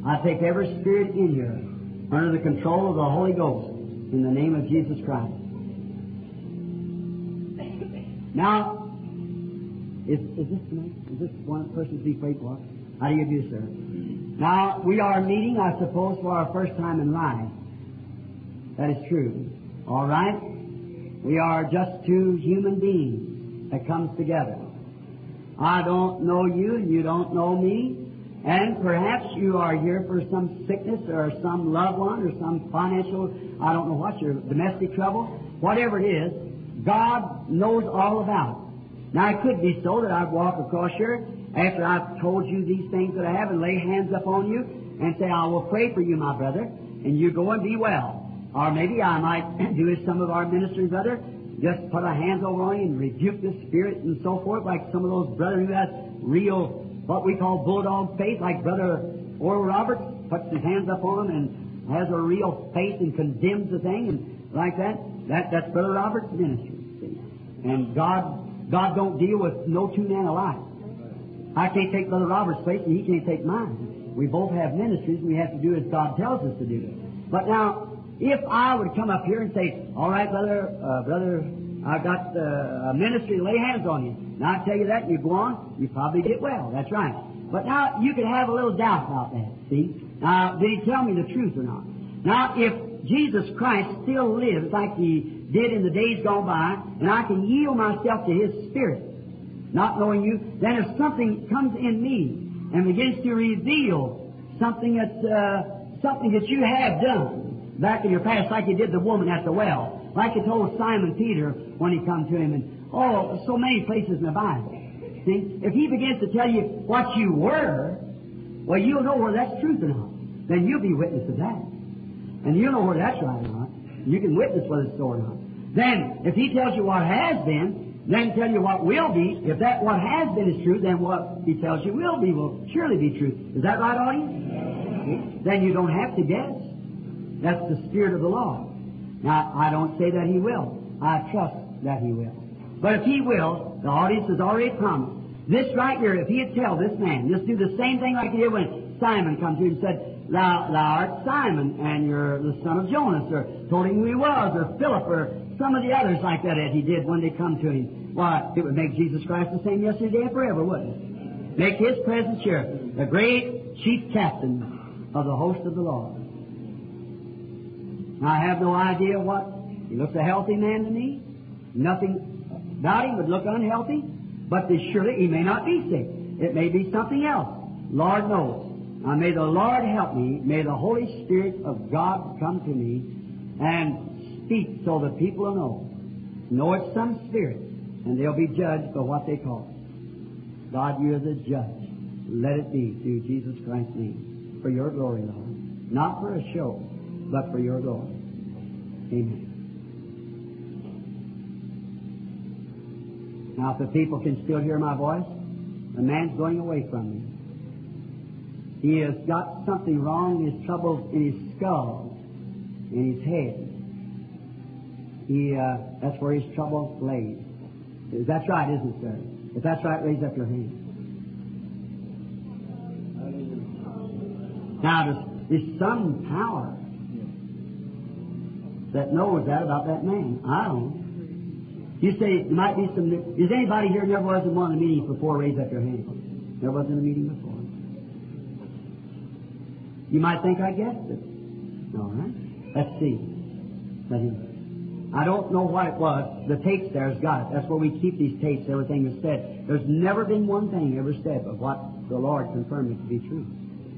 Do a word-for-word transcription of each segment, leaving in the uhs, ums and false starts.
I take every spirit in here under the control of the Holy Ghost in the name of Jesus Christ. Now, is, is this is this one person to be prayed for? How do you do, sir? Now, we are meeting, I suppose, for our first time in life. That is true. All right? We are just two human beings that comes together. I don't know you and you don't know me. And perhaps you are here for some sickness or some loved one or some financial, I don't know what, your domestic trouble. Whatever it is, God knows all about it. Now, it could be so that I'd walk across here after I've told you these things that I have and lay hands upon you and say, I will pray for you, my brother, and you go and be well. Or maybe I might do as some of our ministers, brother, just put our hands over you and rebuke the spirit and so forth, like some of those brothers who has real, what we call bulldog faith, like Brother Oral Roberts puts his hands up on them and has a real faith and condemns the thing and like that. That that's Brother Roberts' ministry. See? And God, God don't deal with no two men alike. I can't take Brother Roberts' place and he can't take mine. We both have ministries and we have to do as God tells us to do. But now, if I would come up here and say, all right, brother, uh, brother, I've got uh, a ministry to lay hands on you. Now I tell you that, and you go on, you probably get well. That's right. But now you could have a little doubt about that, see? Now, did he tell me the truth or not? Now, if Jesus Christ still lives like he did in the days gone by, and I can yield myself to his Spirit, not knowing you, then if something comes in me and begins to reveal something that's, uh, something that you have done back in your past, like you did the woman at the well, like you told Simon Peter when he come to him, and oh, so many places in the Bible. See, if he begins to tell you what you were, well, you'll know whether that's truth or not. Then you'll be witness of that. And you'll know whether that's right or not. You can witness whether it's so or not. Then, if he tells you what has been, then tell you what will be. If that what has been is true, then what he tells you will be will surely be true. Is that right, audience? Yes. Then you don't have to guess. That's the Spirit of the Lord. Now, I don't say that he will. I trust that he will. But if he will, the audience has already promised. This right here, if he'd tell this man, just do the same thing like he did when Simon come to him and said, Thou, thou art Simon, and you're the son of Jonas, or told him who he was, or Philip, or some of the others like that that he did when they come to him. Why, it would make Jesus Christ the same yesterday and forever, wouldn't it? Make his presence here the great chief captain of the host of the Lord. Now, I have no idea what. He looks a healthy man to me. Nothing about him would look unhealthy, but surely he may not be sick. It may be something else. Lord knows. Now, may the Lord help me. May the Holy Spirit of God come to me and speak so that people will know. Know it's some spirit, and they'll be judged by what they call it. God, you are the judge. Let it be through Jesus Christ's name. For your glory, Lord. Not for a show, but for your glory. Amen. Now, if the people can still hear my voice, the man's going away from me. He has got something wrong, his troubles in his skull, in his head. He, uh, that's where his trouble lays. That's right, isn't it, sir? If that's right, raise up your hand. Now, there's, there's some power that knows that about that man. I don't. You say there might be some. Is anybody here never was in one of the meetings before? Raise up your hand. Never was in a meeting before. You might think I guessed it. All right. Let's see. Let him. I don't know what it was. The tapes there's got it. That's where we keep these tapes. Everything is said. There's never been one thing ever said of what the Lord confirmed it to be true.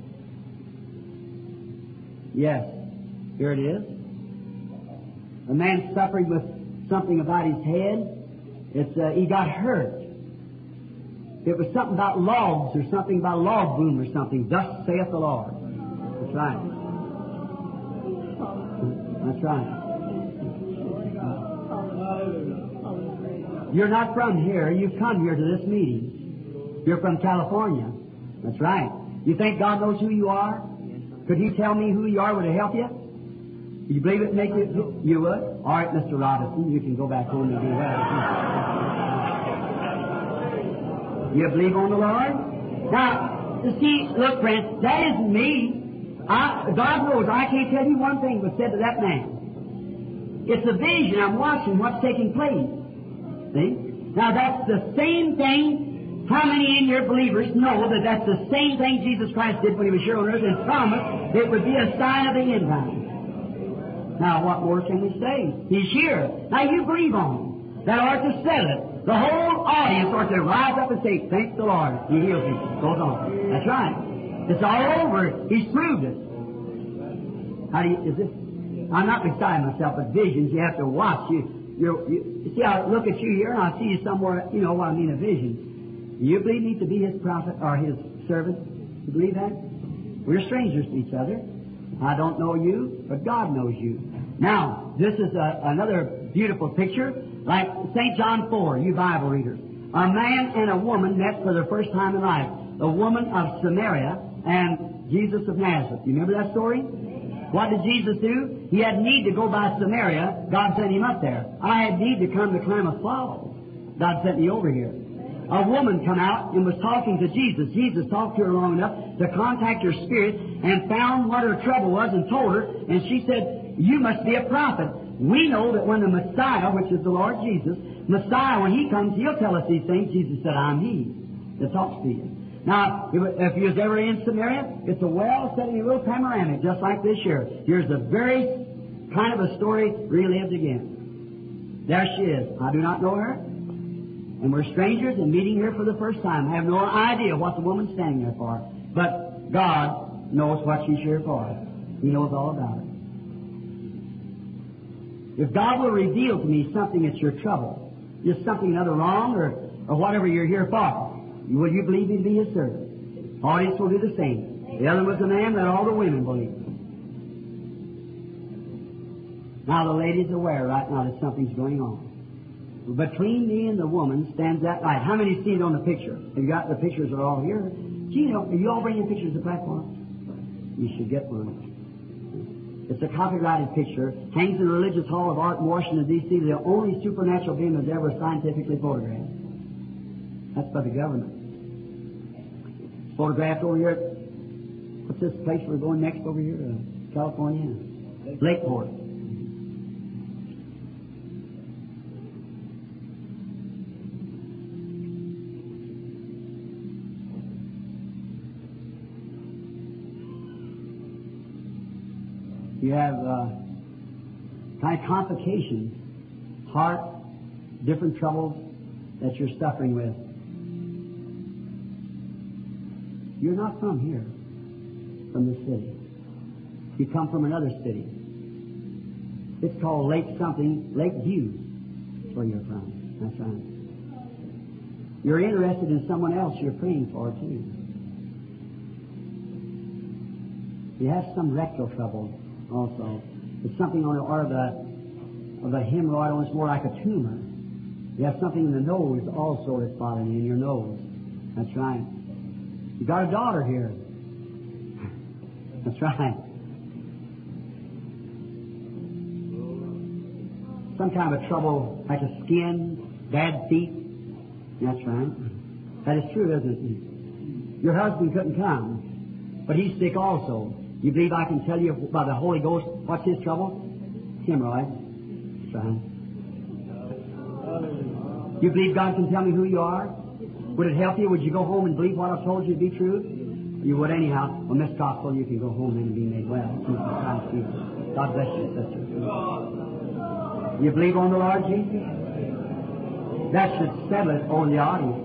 Yes. Here it is. A man suffering with something about his head. It's uh, he got hurt. It was something about logs or something about a log boom or something. Thus saith the Lord. That's right. That's right. You're not from here. You've come here to this meeting. You're from California. That's right. You think God knows who you are? Could He tell me who you are? Would it help you? You believe it make you? You would? All right, Mister Robinson, you can go back home and do that. You believe on the Lord? Now, you see, look, friends, that isn't me. I, God knows, I can't tell you one thing was said to that man. It's a vision. I'm watching what's taking place. See? Now that's the same thing. How many in your believers know that that's the same thing Jesus Christ did when He was here on earth and promised it would be a sign of the end time? Now what more can we say? He's here. Now you believe on Him. That ought to settle it. The whole audience ought to rise up and say, thank the Lord. He heals me. Goes on. That's right. It's all over. He's proved it. How do you, is this? I'm not beside myself, but visions, you have to watch. You, you're, you, you see, I look at you here and I see you somewhere, you know what I mean, a vision. You believe me to be His prophet or His servant? You believe that? We're strangers to each other. I don't know you, but God knows you. Now, this is a, another beautiful picture, like Saint John four, you Bible readers. A man and a woman met for the first time in life. The woman of Samaria and Jesus of Nazareth. You remember that story? What did Jesus do? He had need to go by Samaria. God sent Him up there. I had need to come to Klamath Falls. God sent me over here. A woman come out and was talking to Jesus. Jesus talked to her long enough to contact her spirit and found what her trouble was and told her. And she said, you must be a prophet. We know that when the Messiah, which is the Lord Jesus, Messiah, when He comes, He'll tell us these things. Jesus said, I'm He that talks to you. Now, if you was ever in Samaria, it's a well set in a little panoramic, just like this here. Here's the very kind of a story relived again. There she is. I do not know her. And we're strangers and meeting here for the first time. I have no idea what the woman's standing there for. But God knows what she's here for. He knows all about it. If God will reveal to me something that's your trouble, just something another wrong or, or whatever you're here for, will you believe me to be His servant? Audience will do the same. The other was a man, let all the women believe. Now the lady's aware right now that something's going on. Between me and the woman stands that light. How many see it on the picture? Have you got the pictures are all here? Gee, are you all bringing pictures to the platform? You should get one. It's a copyrighted picture. Hangs in the Religious Hall of Art in Washington, D C The only supernatural being that's ever scientifically photographed. That's by the government. Photographed over here at, what's this place we're going next over here? Uh, California? Lakeport. You have uh, kind of complications, heart, different troubles that you're suffering with. You're not from here, from this city. You come from another city. It's called Lake something, Lake View. That's where you're from. That's right. You're interested in someone else you're praying for, too. You have some rectal trouble also. It's something on the or of a, of a hemorrhoid, almost more like a tumor. You have something in the nose also that's bothering you, in your nose. That's right. You got a daughter here. That's right. Some kind of a trouble like a skin, bad feet. That's right. That is true, isn't it? Your husband couldn't come, but he's sick also. You believe I can tell you by the Holy Ghost what's his trouble? Hemorrhoids. That's right. You believe God can tell me who you are? Would it help you? Would you go home and believe what I've told you to be true? You would anyhow. Well, Miss Gospel, you can go home and be made well. God bless you, sister. You believe on the Lord Jesus? That should settle it over the audience.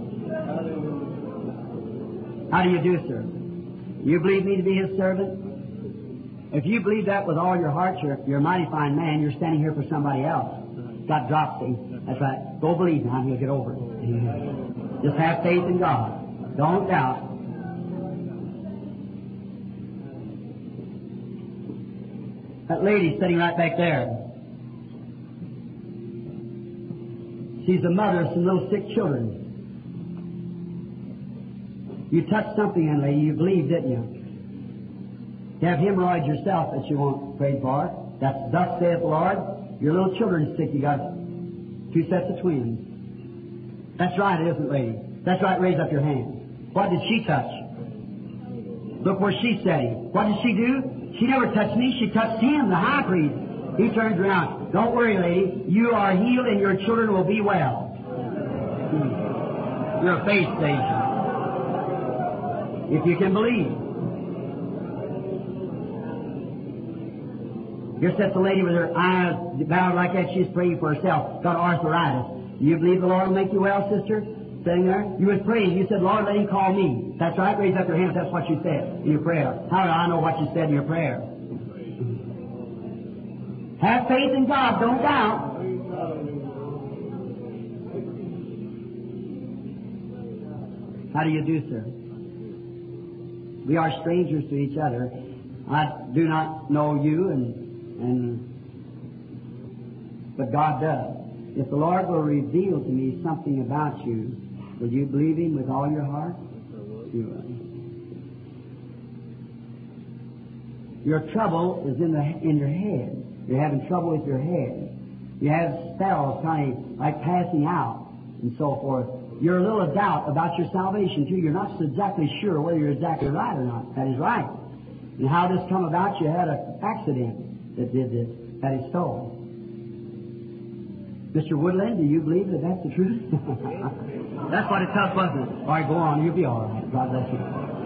How do you do, sir? You believe me to be His servant? If you believe that with all your heart, you're, you're a mighty fine man. You're standing here for somebody else. Got dropsy. That's right. Go believe now and He'll get over it. Just have faith in God. Don't doubt. That lady sitting right back there. She's the mother of some little sick children. You touched something, young lady. You believed, didn't you? You have hemorrhoids yourself that you won't pray for. That's thus saith the Lord. Your little children's sick. You got two sets of twins. That's right, it isn't, lady. That's right. Raise up your hand. What did she touch? Look where she set him. What did she do? She never touched me. She touched him, the high priest. He turns around. Don't worry, lady. You are healed and your children will be well. Your faith station. If you can believe. Here sits a lady with her eyes bowed like that. She's praying for herself. Got arthritis. Do you believe the Lord will make you well, sister? Sitting there. You was praying. You said, Lord, let him call me. That's right. Raise up your hands. That's what you said in your prayer. How do I know what you said in your prayer? Have faith in God. Don't doubt. How do you do, sir? We are strangers to each other. I do not know you, and and but God does. If the Lord will reveal to me something about you, will you believe Him with all your heart? You will. Your trouble is in the in your head. You're having trouble with your head. You have spells kind of like passing out and so forth. You're a little doubt about your salvation too. You're not exactly sure whether you're exactly right or not. That is right. And how this come about? You had an accident that did this. That is so. Mister Woodland, do you believe that that's the truth? That's what it tells, wasn't it? All right, go on. You'll be all right. God bless you.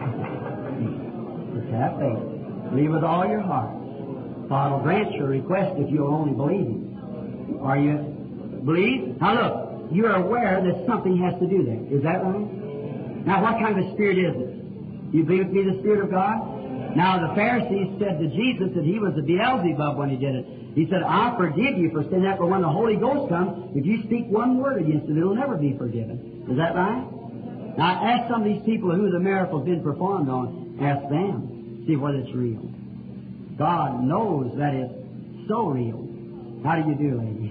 Just have faith. Believe with all your heart. God will grant your request if you'll only believe Him. Are you believe? Now look. You're aware that something has to do that. Is that right? Now, what kind of a spirit is it? Do you believe it to be the Spirit of God? Now, the Pharisees said to Jesus that he was a Beelzebub when he did it. He said, I'll forgive you for saying that, but when the Holy Ghost comes, if you speak one word against it, it'll never be forgiven. Is that right? Now, ask some of these people who the miracle's been performed on. Ask them. See whether it's real. God knows that it's so real. How do you do, lady?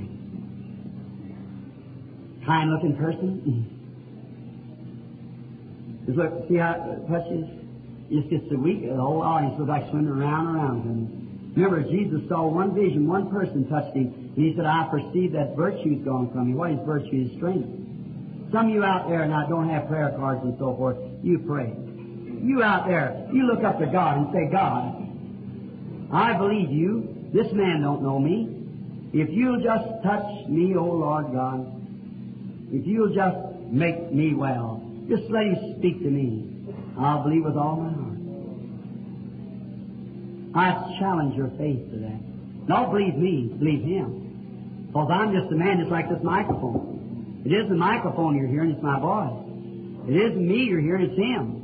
Kind-looking person. Just look, see how it touches? Just gets the weak, the whole audience looks like swimming around and around him. Remember, Jesus saw one vision, one person touched him, and he said, I perceive that virtue's gone from you. What is virtue? Is strength. Some of you out there now don't have prayer cards and so forth. You pray. You out there, you look up to God and say, God, I believe you. This man don't know me. If you'll just touch me, oh Lord God, if you'll just make me well, just let Him speak to me, I'll believe with all my heart. I challenge your faith to that. Don't believe me, believe Him. Because I'm just a man just like this microphone. It isn't the microphone you're hearing, it's my voice. It isn't me you're hearing, it's Him.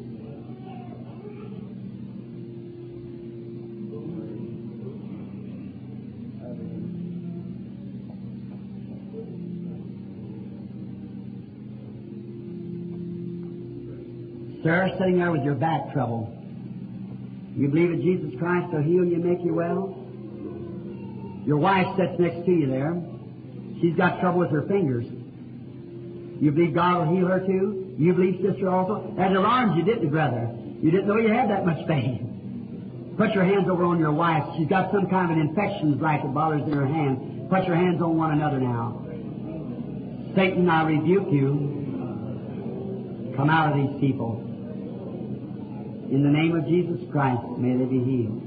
Sir, sitting there with your back trouble. You believe that Jesus Christ will heal you and make you well? Your wife sits next to you there. She's got trouble with her fingers. You believe God will heal her too? You believe, sister, also? That alarms you, didn't you, brother? You didn't know you had that much faith. Put your hands over on your wife. She's got some kind of an infection like that bothers in her hand. Put your hands on one another now. Satan, I rebuke you. Come out of these people. In the name of Jesus Christ, may they be healed.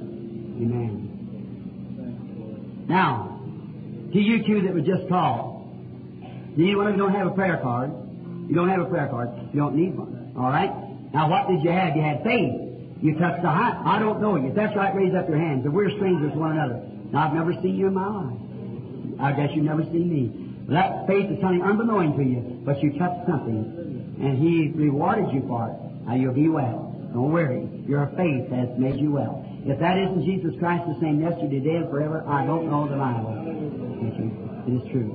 Amen. Now, to you two that were just called, you don't have a prayer card. You don't have a prayer card. You don't need one. All right? Now, what did you have? You had faith. You touched the heart. I don't know you. If that's right, raise up your hands. If we're strangers to one another. Now, I've never seen you in my life. I guess you've never seen me. Well, that faith is something unbeknown to you, but you touched something, and He rewarded you for it. Now, you'll be well. Don't worry. Your faith has made you well. If that isn't Jesus Christ the same yesterday, today, and forever, I don't know the Bible. It is true.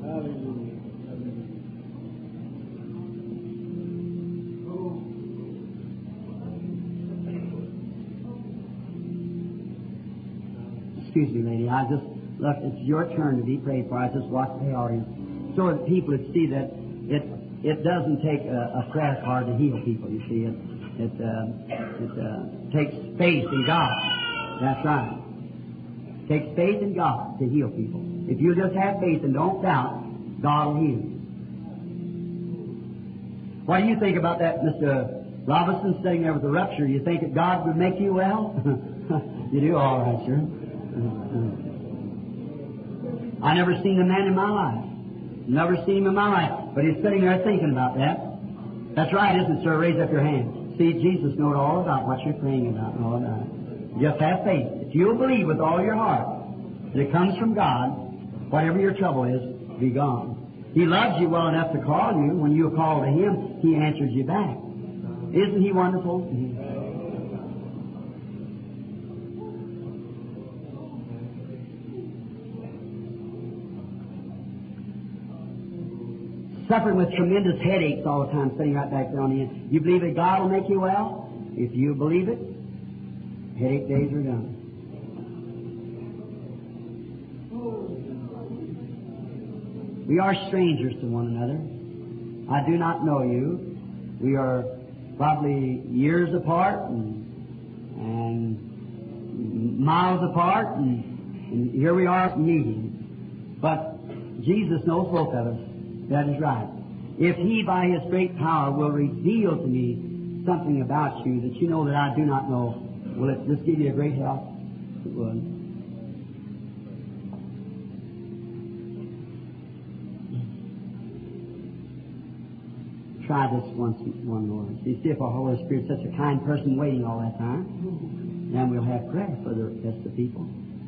Excuse me, lady. I just, look, it's your turn to be prayed for. I just watched the audience so that people would see that it it doesn't take a, a prayer card to heal people, you see. It, It, uh, it uh, takes faith in God. That's right. It takes faith in God to heal people. If you just have faith and don't doubt, God will heal you. What do you think about that, Mister Robinson sitting there with a rupture. You think that God would make you well? You do? All right, sir. I never seen a man in my life. Never seen him in my life. But he's sitting there thinking about that. That's right, isn't it, sir? Raise up your hand. See, Jesus knows all about what you're praying about and all that. Just have faith. If you'll believe with all your heart that it comes from God, whatever your trouble is, be gone. He loves you well enough to call you. When you call to Him, He answers you back. Isn't He wonderful? Suffering with tremendous headaches all the time, sitting right back there on the end. You believe that God will make you well? If you believe it, headache days are done. We are strangers to one another. I do not know you. We are probably years apart and, and miles apart, and, and here we are meeting. But Jesus knows both of us. That is right. If He, by His great power, will reveal to me something about you that you know that I do not know, will it just give you a great help? It would. Try this once, one more. You see if our Holy Spirit's such a kind person waiting all that time, then we'll have prayer for the rest of the people.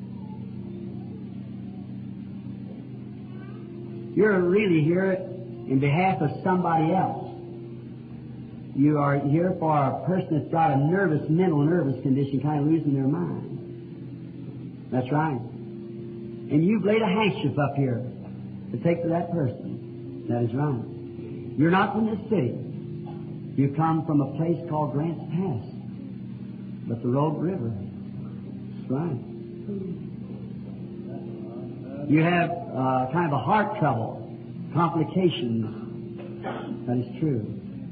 You're really here in behalf of somebody else. You are here for a person that's got a nervous, mental nervous condition, kind of losing their mind. That's right. And you've laid a handkerchief up here to take to that person. That is right. You're not from this city. You come from a place called Grants Pass, but the Rogue River. That's right. You have uh, kind of a heart trouble, complications. That is true.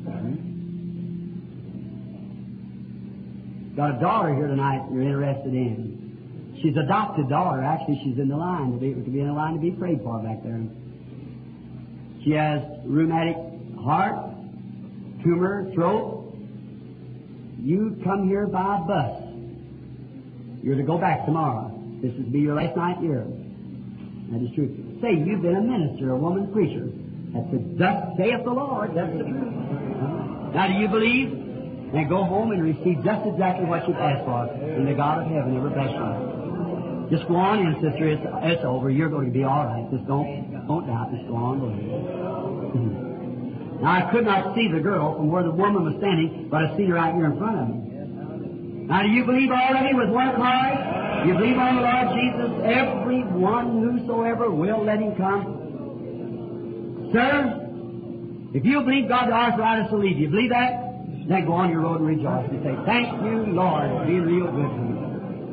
Got a daughter here tonight you're interested in. She's an adopted daughter. Actually, she's in the line to be, to be in the line to be prayed for back there. She has rheumatic heart, tumor, throat. You come here by bus. You're to go back tomorrow. This is to be your last night here. That is true. Say, you've been a minister, a woman preacher. That's the thus saith the Lord. That's the truth. Now, do you believe? Then go home and receive just exactly what you've asked for. And the God of heaven ever bless you. Just go on in, sister. It's, it's over. You're going to be all right. Just don't, don't doubt. Just go on. Go ahead. Now, I could not see the girl from where the woman was standing, but I see her right here in front of me. Now, do you believe already with one cry? You believe on the Lord Jesus? Every one whosoever will, let him come. Sir, if you believe God, the arthritis will leave you. Believe that? Then go on your road and rejoice and say, thank you, Lord, for being real good to me.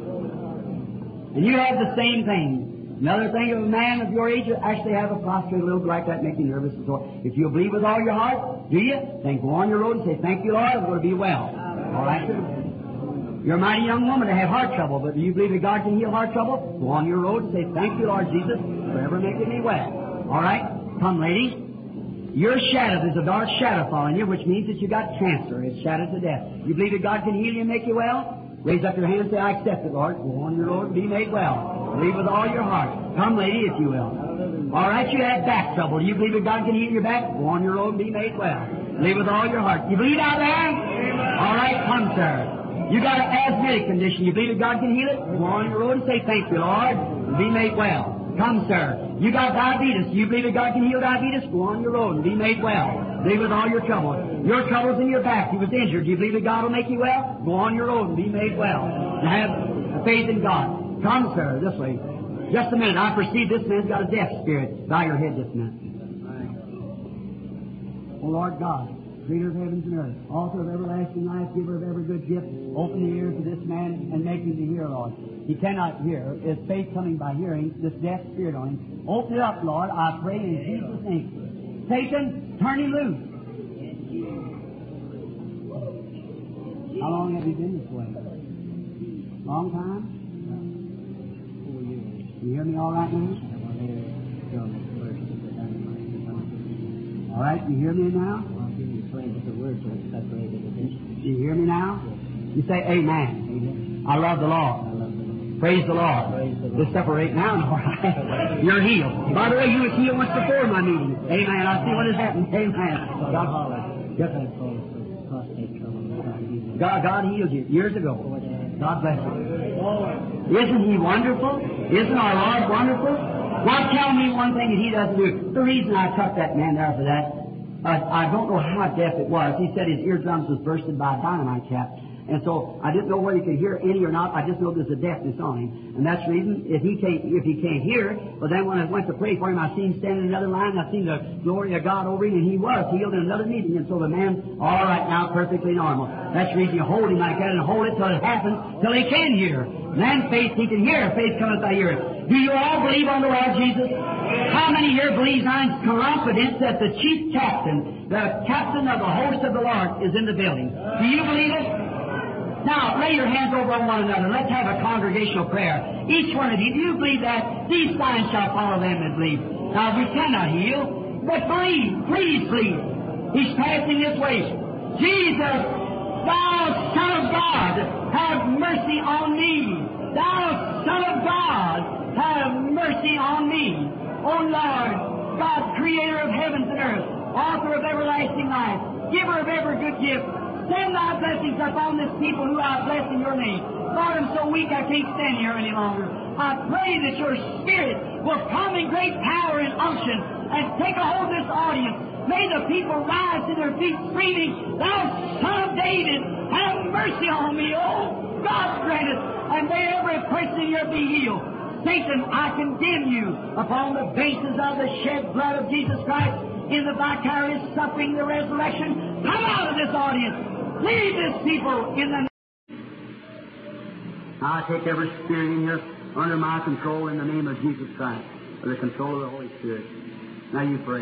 And you have the same thing. Another thing, of a man of your age will actually have a prostrate a little like that, make you nervous and so on. If you believe with all your heart, do you? Then go on your road and say, thank you, Lord, I'm going to be well. All right, sir? You're a mighty young woman to have heart trouble, but do you believe that God can heal heart trouble? Go on your road and say, thank you, Lord Jesus, for ever making me well. All right? Come, lady. Your shadow, there's a dark shadow following you, which means that you got cancer. It's shadowed to death. You believe that God can heal you and make you well? Raise up your hand and say, I accept it, Lord. Go on your road and be made well. Believe with all your heart. Come, lady, if you will. All right, you had back trouble. Do you believe that God can heal your back? Go on your road and be made well. Believe with all your heart. You believe out there? All right, come, sir. You got an asthmatic condition. You believe that God can heal it? Go on your road and say, thank you, Lord, and be made well. Come, sir. You got diabetes. You believe that God can heal diabetes? Go on your road and be made well. Believe with all your trouble. Your trouble's in your back. You was injured. Do you believe that God will make you well? Go on your road and be made well. And have faith in God. Come, sir, this way. Just a minute. I perceive this man's got a deaf spirit. Bow your head just a minute. Oh, Lord God, Creator of heavens and earth, author of everlasting life, giver of every good gift, open the ears of this man and make him to hear, Lord. He cannot hear. His faith coming by hearing, this deaf spirit on him. Open it up, Lord, I pray in Jesus' name. Satan, turn him loose. How long have you been this way? Long time? You hear me all right now? All right, you hear me now? explained the words are separated edition. Do you hear me now? You say amen. I love the Lord. I love the Lord. Praise the Lord. Praise the Lord. Just separate now. You're healed. By the way, you was healed once before my meeting. Amen. I see what has happened. Amen. God, yes, God, God healed you years ago. God bless you. Isn't He wonderful? Isn't our Lord wonderful? Well, tell me one thing that He doesn't do. The reason I took that man there for that, I, I don't know how deaf it was. He said his eardrums was bursted by a dynamite cap. And so I didn't know whether he could hear any or not. I just know there's a deafness on him. And that's the reason if he can't, if he can't hear, well then when I went to pray for him, I seen him standing in another line, and I seen the glory of God over him, and he was healed in another meeting. And so the man, all right now, perfectly normal. That's the reason you hold him like that and hold it till it happens, till he can hear. Man, faith, he can hear. Faith cometh by hearing. Do you all believe on the Lord Jesus? How many here believes I'm confident that the chief captain, the captain of the host of the Lord, is in the building? Do you believe it? Now, lay your hands over on one another. Let's have a congregational prayer. Each one of you, do you believe that? These signs shall follow them that believe. Now, we cannot heal, but believe. Please believe. He's passing this way. Jesus, thou Son of God, have mercy on me. Thou Son of God, have mercy on me. O Lord, God, creator of heavens and earth, author of everlasting life, giver of every good gift, send thy blessings upon this people who I bless in your name. Lord, I'm so weak I can't stand here any longer. I pray that your Spirit will come in great power and unction and take a hold of this audience. May the people rise to their feet screaming, Thou Son of David, have mercy on me. Oh, God grant it. And may every person here be healed. Satan, I condemn you upon the basis of the shed blood of Jesus Christ in the vicarious suffering, the resurrection. Come out of this audience. Leave this people in the... I take every spirit in here under my control in the name of Jesus Christ, or the control of the Holy Spirit. Now you pray.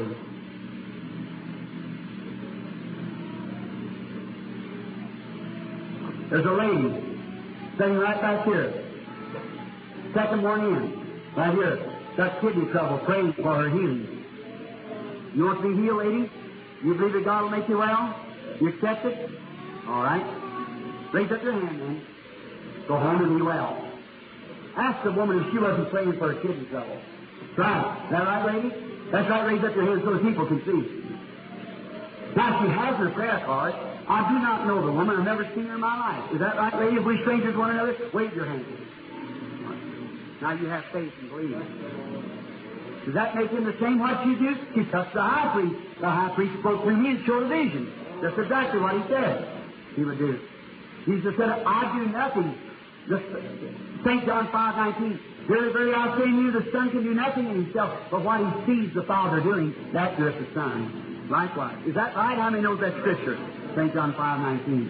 There's a lady sitting right back here. Second one in, right here. Got kidney trouble, praying for her healing. You want to be healed, lady? You believe that God will make you well? You accept it? All right. Raise up your hand, then. Go home and be well. Ask the woman if she wasn't praying for her kidney trouble. Try it. Is that right, lady? That's right. Raise up your hand so the people can see. Now, she has her prayer card. I do not know the woman. I've never seen her in my life. Is that right, lady? If we strangers one another, wave your hand. Now you have faith and believe. Does that make him the same what you do? He touched the high priest. The high priest spoke through me and showed a vision. That's exactly what he said he would do. Jesus said, I do nothing. Saint John five nineteen. Very, very, I say to you, the Son can do nothing in himself, but what he sees the Father doing, that doeth the Son. Likewise. Is that right? How many knows that Scripture? Saint John five nineteen.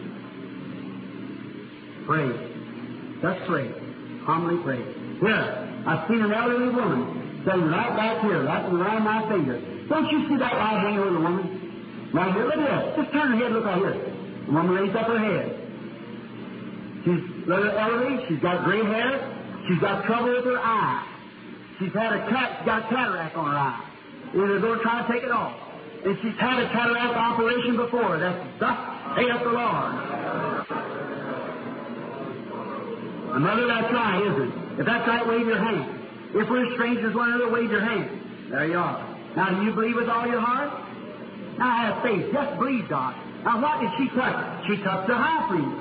Pray. Just pray. Humbly pray. Here, I've seen an elderly woman sitting right back here, right around my finger. Don't you see that right hand of the woman? Right here, look at that. Just turn her head, look right here. The woman raised up her head. She's a little elderly, she's got gray hair, she's got trouble with her eye. She's had a cat, she's got cataract on her eye. And they're going to try to take it off. And she's had a cataract operation before. That's thus saith the Lord. Another, that's right, isn't it? If that's right, wave your hand. If we're strangers one another, wave your hand. There you are. Now, do you believe with all your heart? Now, have faith. Just believe God. Now, what did she touch? She touched the high priest.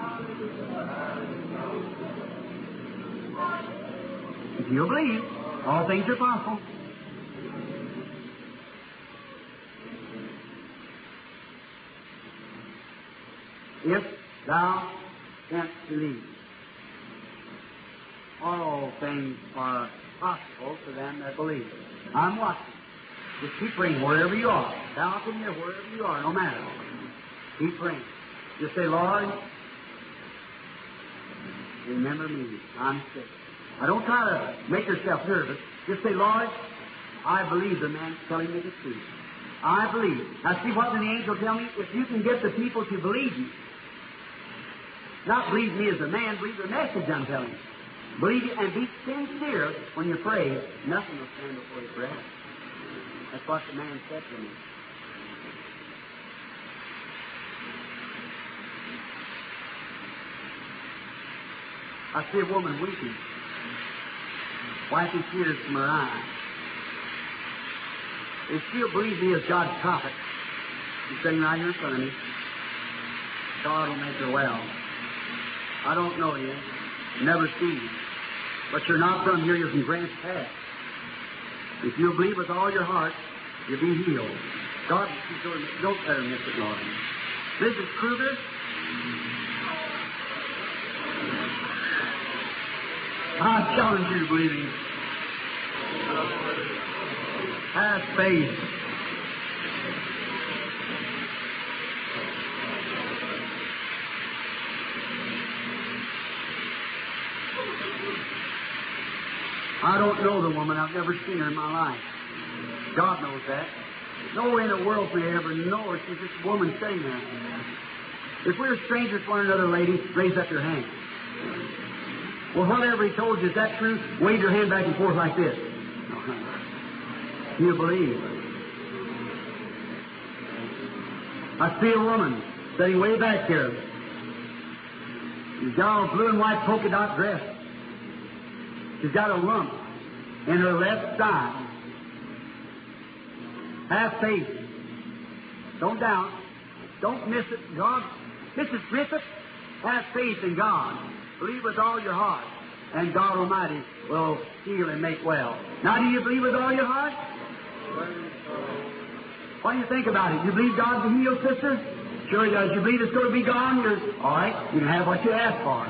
If you believe, all things are possible. If thou canst believe, all things are possible to them that believe. I'm watching. Just keep praying wherever you are. Down from here, wherever you are, no matter. Keep praying. Just say, Lord, remember me. I'm sick. I don't try to make yourself nervous. Just say, Lord, I believe the man's telling me the truth. I believe. Now see what did the angel tell me? If you can get the people to believe you, not believe me as a man, believe the message I'm telling you. Believe it and be sincere when you pray. Nothing will stand before you pray. That's what the man said to me. I see a woman weeping, wiping tears from her eyes. If she'll believe me as God's prophet, she's sitting right here in front of me, God will make her well. I don't know you, never seen you, but you're not from here, you're from Grants Pass. If you'll believe with all your heart, you'll be healed. God, don't let her miss it, Lord. Missus Kruger, I challenge you to believe in. Have faith. I don't know the woman. I've never seen her in my life. God knows that. No way in the world we ever know her. She's this woman sitting there. If we're strangers to one another, lady, raise up your hand. Well, whatever he told you, is that true? Wave your hand back and forth like this. You believe. I see a woman sitting way back here. She's got a blue and white polka dot dress. She's got a lump in her left side. Have faith. Don't doubt. Don't miss it. God, Missus Griffith, have faith in God. Believe with all your heart, and God Almighty will heal and make well. Now, do you believe with all your heart? What do you think about it? You believe God can heal, sister? Sure he does. You believe it's going to be gone? You're, all right, you can have what you ask for.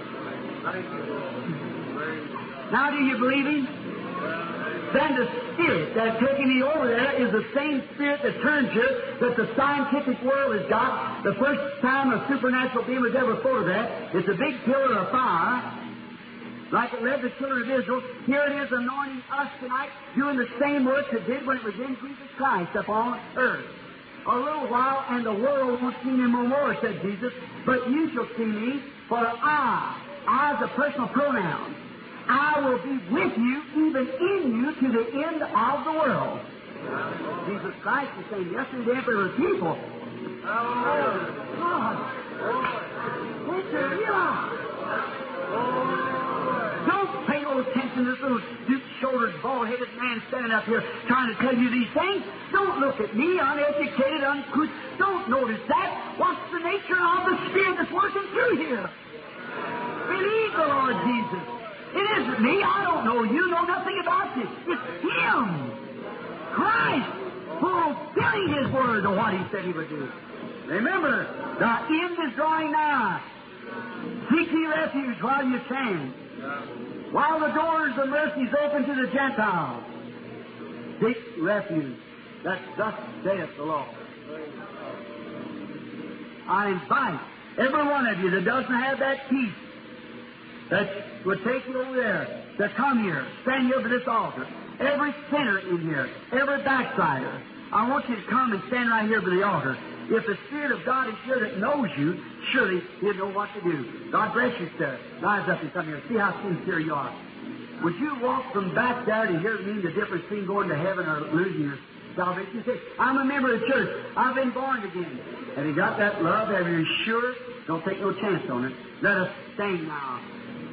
Now, do you believe him? Then the spirit that's taking me over there is the same spirit that turns you, that the scientific world has got. The first time a supernatural being was ever photographed, it's a big pillar of fire, like it led the children of Israel. Here it is anointing us tonight, doing the same work it did when it was in Jesus Christ upon earth. A little while, and the world won't see me no more, said Jesus, but you shall see me, for I, I is a personal pronoun. I will be with you, even in you, to the end of the world. Jesus Christ is saying, yesterday, today, for his people. Oh, God. What do you realize? Don't pay no attention to this little stoop-shouldered, bald-headed man standing up here trying to tell you these things. Don't look at me, uneducated, uncouth. Don't notice that. What's the nature of the Spirit that's working through here? Believe the Lord Jesus. It isn't me. I don't know you. Know nothing about this. It's Him. Christ, fulfilling His word to what He said He would do. Remember, the end is drawing nigh. Seek ye refuge while you can. While the doors of mercy is open to the Gentiles. Seek refuge. That's thus saith the Lord. I invite every one of you that doesn't have that peace, that would take you over there, to come here, stand here for this altar. Every sinner in here, every backslider, I want you to come and stand right here for the altar. If the Spirit of God is here that knows you, surely He'll know what to do. God bless you, sir. Rise up and come here. See how sincere you are. Would you walk from back there to hear me the difference between going to heaven or losing your salvation? You say, I'm a member of the church. I've been born again. Have you got that love? Have you sure? Don't take no chance on it. Let us sing now.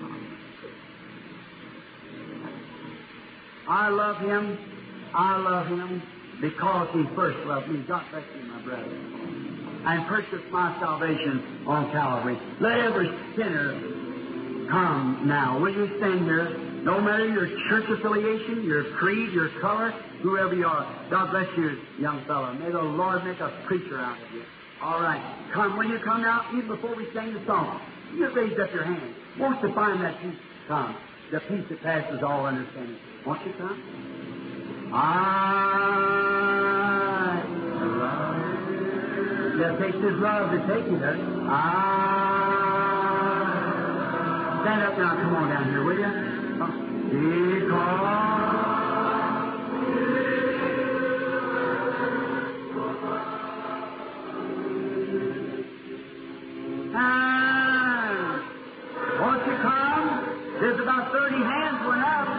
I love Him. I love Him because He first loved me. God bless you, my brother. And purchased my salvation on Calvary. Let every sinner come now. Will you stand here? No matter your church affiliation, your creed, your color, whoever you are. God bless you, young fellow. May the Lord make a preacher out of you. All right. Come. Will you come now? Even before we sing the song. You raise up your hand. Wants to find that peace. Come. The peace that passes all understanding. Won't you come? I love you. It takes His love to take you there. I stand up now. Come on down here, will you? Because ah, won't you come? There's about thirty hands went up.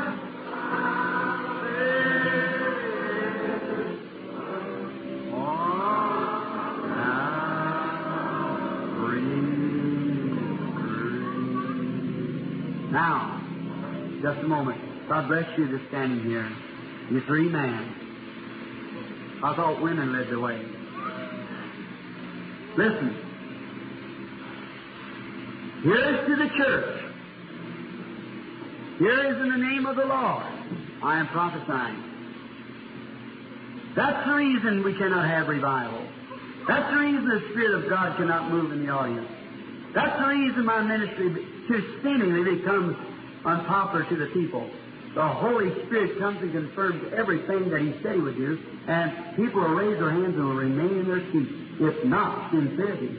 Now, just a moment. God bless you that's standing here. You three men. I thought women led the way. Listen. Here is to the church. Here is in the name of the Lord. I am prophesying. That's the reason we cannot have revival. That's the reason the Spirit of God cannot move in the audience. That's the reason my ministry too seemingly becomes unpopular to the people. The Holy Spirit comes and confirms everything that He said He would do, and people will raise their hands and will remain in their seats, if not sincerity.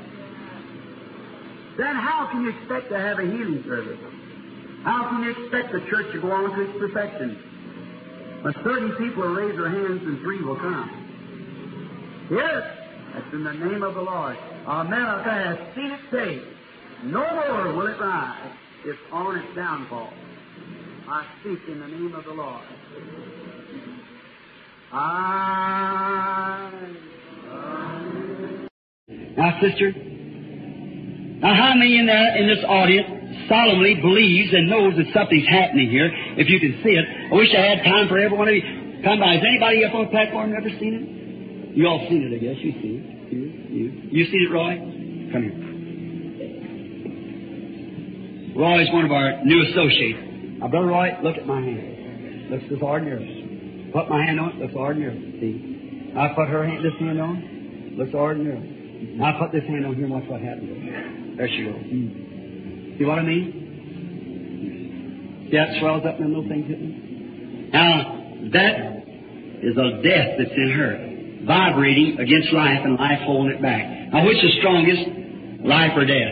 Then how can you expect to have a healing service? How can you expect the church to go on to its perfection? When thirty people will raise their hands and three will come. Yes, that's in the name of the Lord. America has seen it say, no more will it rise. It's on its downfall. I speak in the name of the Lord. I... Now, sister, now how many in there in this audience solemnly believes and knows that something's happening here, if you can see it? I wish I had time for every one of you. Come by. Has anybody up on the platform ever seen it? You all seen it, I guess. You see it. You, you. You seen it, Roy? Come here. Roy's one of our new associates. Now, Brother Roy, look at my hand. Looks as ordinary. Put my hand on it, looks ordinary. See? I put her hand, this hand on, looks ordinary. Now I put this hand on here and watch what happens. There she goes. See what I mean? See how it swells up and them little things hitting? Now, that is a death that's in her, vibrating against life and life holding it back. Now, which is strongest, life or death?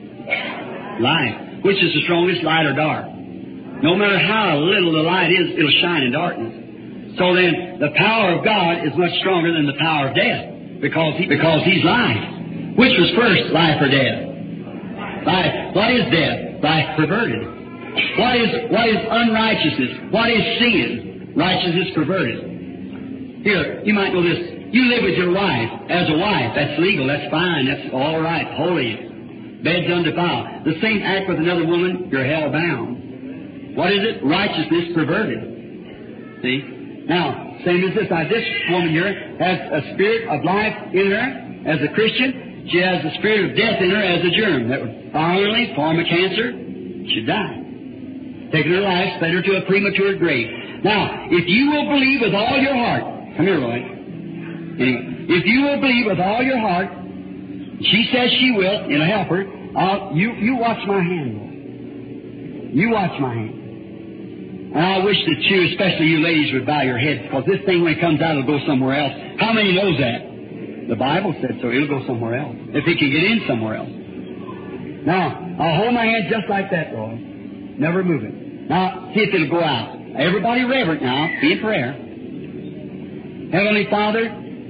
Life. Which is the strongest, light or dark? No matter how little the light is, it'll shine in darkness. So then, the power of God is much stronger than the power of death, because he, because He's life. Which was first, life or death? Life. What is death? Life perverted. What is what is unrighteousness? What is sin? Righteousness perverted. Here, you might know this. You live with your wife as a wife. That's legal. That's fine. That's all right. Holy. Bed's undefiled. The same act with another woman, you're hell bound. What is it? Righteousness perverted. See? Now, same as this. Now, this woman here has a spirit of life in her as a Christian. She has the spirit of death in her as a germ that would finally form a cancer. She'd die. Taking her life, send her to a premature grave. Now, if you will believe with all your heart, come here, Roy. Anyway, if you will believe with all your heart, she says she will, it'll help her. Uh, you, you watch my hand, Lord. You watch my hand. And I wish that you, especially you ladies, would bow your heads, because this thing, when it comes out, it'll go somewhere else. How many knows that? The Bible said so. It'll go somewhere else. If it can get in somewhere else. Now, I'll hold my hand just like that, Lord. Never move it. Now, see if it'll go out. Everybody reverent now. Be in prayer. Heavenly Father,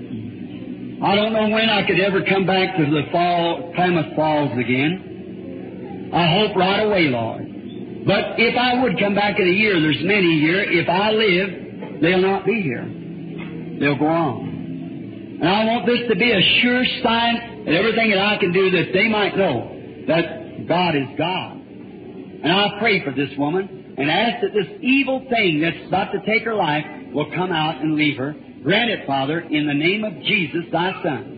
I don't know when I could ever come back to the fall, Klamath Falls again. I hope right away, Lord. But if I would come back in a year, there's many here, if I live, they'll not be here. They'll go on. And I want this to be a sure sign that everything that I can do, that they might know that God is God. And I pray for this woman and ask that this evil thing that's about to take her life will come out and leave her. Grant it, Father, in the name of Jesus, Thy Son.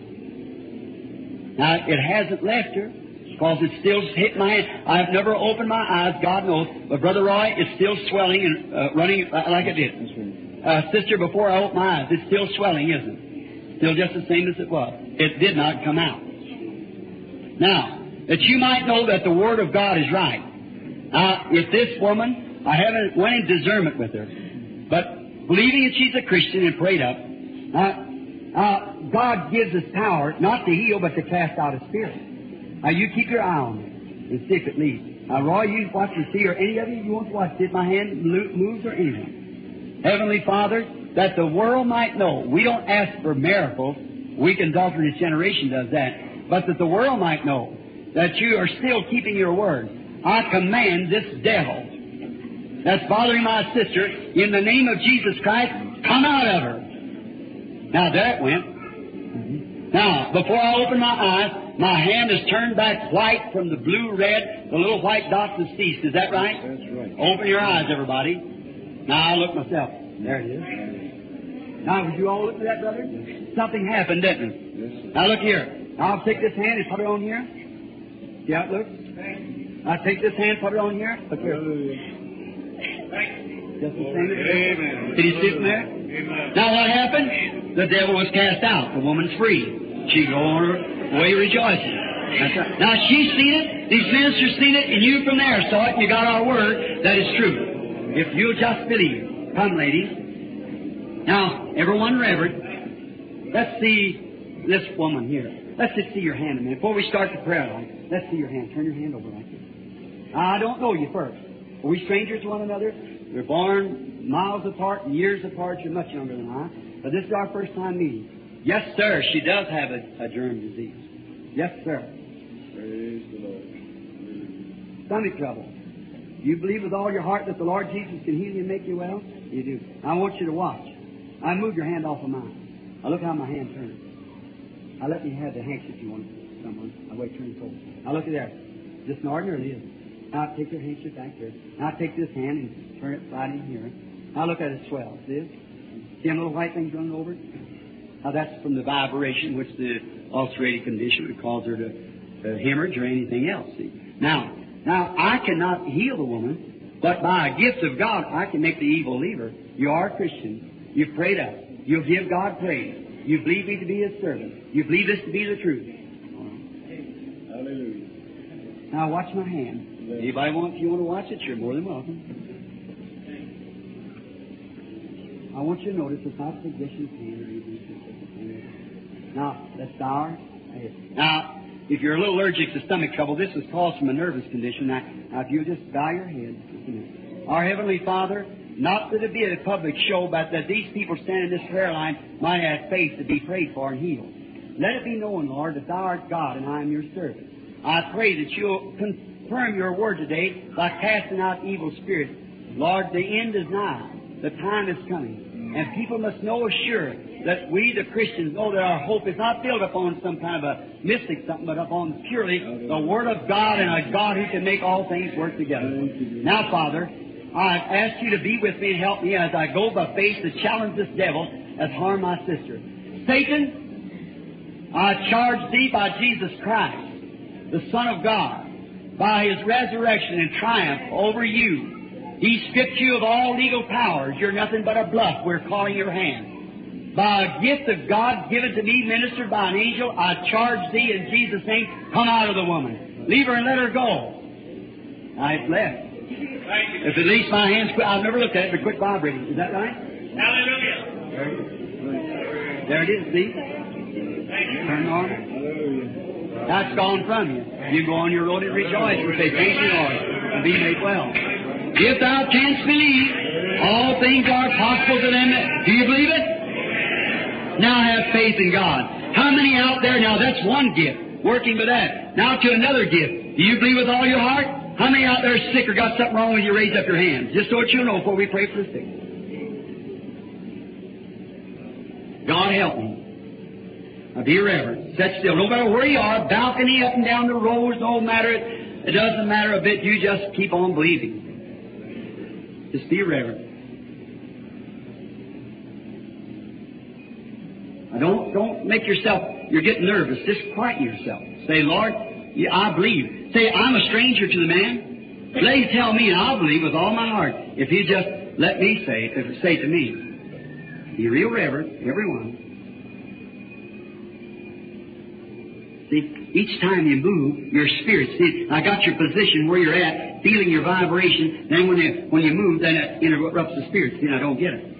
Now, it hasn't left her, because it's still hit my hand. I've never opened my eyes, God knows. But, Brother Roy, it's still swelling and uh, running like it did. Uh, sister, before I open my eyes, it's still swelling, isn't it? Still just the same as it was. It did not come out. Now, that you might know that the Word of God is right. Now, if this woman, I haven't went in discernment with her, but believing that she's a Christian and prayed up, uh, uh, God gives us power not to heal, but to cast out a spirit. Now, you keep your eye on it and see if it leads. Now, Roy, you watch and see, or any of you, you want to watch, see if my hand moves or anything. Heavenly Father, that the world might know. We don't ask for miracles. Weak and adulterous generation does that. But that the world might know that you are still keeping your word. I command this devil that's bothering my sister, in the name of Jesus Christ, come out of her. Now, there it went. Mm-hmm. Now, before I open my eyes, My hand is turned back white from the blue red. The little white dots have ceased. Is that right? That's right. Open your eyes, everybody. Now I'll look myself. There it is. Now, would you all look at that, brother? Something happened, didn't it? Yes, Now look here. Now I'll take this hand and put it on here. See how it looks? I'll take this hand, put it on here. Look here. Just the same as Amen. Did he see it from there? Amen. Now what happened? The devil was cast out. The woman's free. She go on her way rejoicing. That's right. Now she's seen it. These ministers seen it, and you from there saw it. And you got our word that is true. If you'll just believe. Come, ladies. Now, everyone reverend, let's see this woman here. Let's just see your hand a minute. Before we start the prayer line, let's see your hand. Turn your hand over like this. Now, I don't know you first. Are we strangers to one another? We're born miles apart and years apart. You're much younger than I. But this is our first time meeting. Yes, sir, she does have a, a germ disease. Yes, sir. Praise the Lord. Stomach trouble. You believe with all your heart that the Lord Jesus can heal you and make you well? You do. I want you to watch. I move your hand off of mine. Now look how my hand turns. Now let me have the handkerchief if you want someone. I'll wait, turn it over. Now look at there. Just an ordinary is. Now take your handkerchief back here. Now take this hand and turn it right in here. Now look at it swell. See it? See them little white things running over it? Now that's from the vibration, which the ulcerated condition would cause her to uh, hemorrhage or anything else. See? Now, now I cannot heal the woman, but by a gift of God, I can make the evil leave her. You are a Christian. You've prayed up. You'll give God praise. You believe me to be His servant. You believe this to be the truth. Hallelujah. Now watch my hand. Anybody want, if you want to watch it, you're more than welcome. I want you to notice it's not a physician's hand or anything. Now, let's bow our heads. Now, if you're a little allergic to stomach trouble, this is caused from a nervous condition. Now, now if you just bow your head. Our Heavenly Father, not that it be a public show, but that these people standing in this prayer line might have faith to be prayed for and healed. Let it be known, Lord, that Thou art God and I am your servant. I pray that You'll confirm Your word today by casting out evil spirits. Lord, the end is nigh. The time is coming. And people must know sure that we, the Christians, know that our hope is not built upon some kind of a mystic something, but upon purely the Word of God and a God who can make all things work together. Now, Father, I ask You to be with me and help me as I go by faith to challenge this devil that's harmed my sister. Satan, I charge Thee by Jesus Christ, the Son of God, by His resurrection and triumph over you. He stripped you of all legal powers. You're nothing but a bluff. We're calling your hand. By a gift of God given to me, ministered by an angel, I charge Thee in Jesus' name, come out of the woman. Leave her and let her go. Now it's left. If at least my hands quit, I've never looked at it, but quit vibrating. Is that right? Hallelujah. There it is, see? Turn on. That's gone from you. You go on your road and rejoice and say, thank You, Lord, and be made well. If thou canst believe, all things are possible to them. Do you believe it? Now have faith in God. How many out there, now that's one gift, working with that. Now to another gift. Do you believe with all your heart? How many out there are sick or got something wrong with you? Raise up your hands. Just so that you know before we pray for the sick. God help me. Now be reverent. Sit still. No matter where you are, balcony, up and down the roads, no matter. It doesn't matter a bit. You just keep on believing. Just be reverent. Now don't, don't make yourself, you're getting nervous. Just quiet yourself. Say, Lord, yeah, I believe. Say, I'm a stranger to the man. Let him tell me, and I'll believe with all my heart. If he just let me say it, if it say to me. Be real reverent, everyone. See, each time you move, your spirit, see, I got your position where you're at, feeling your vibration, then when you, when you move, then it interrupts the spirit. See, I don't get it.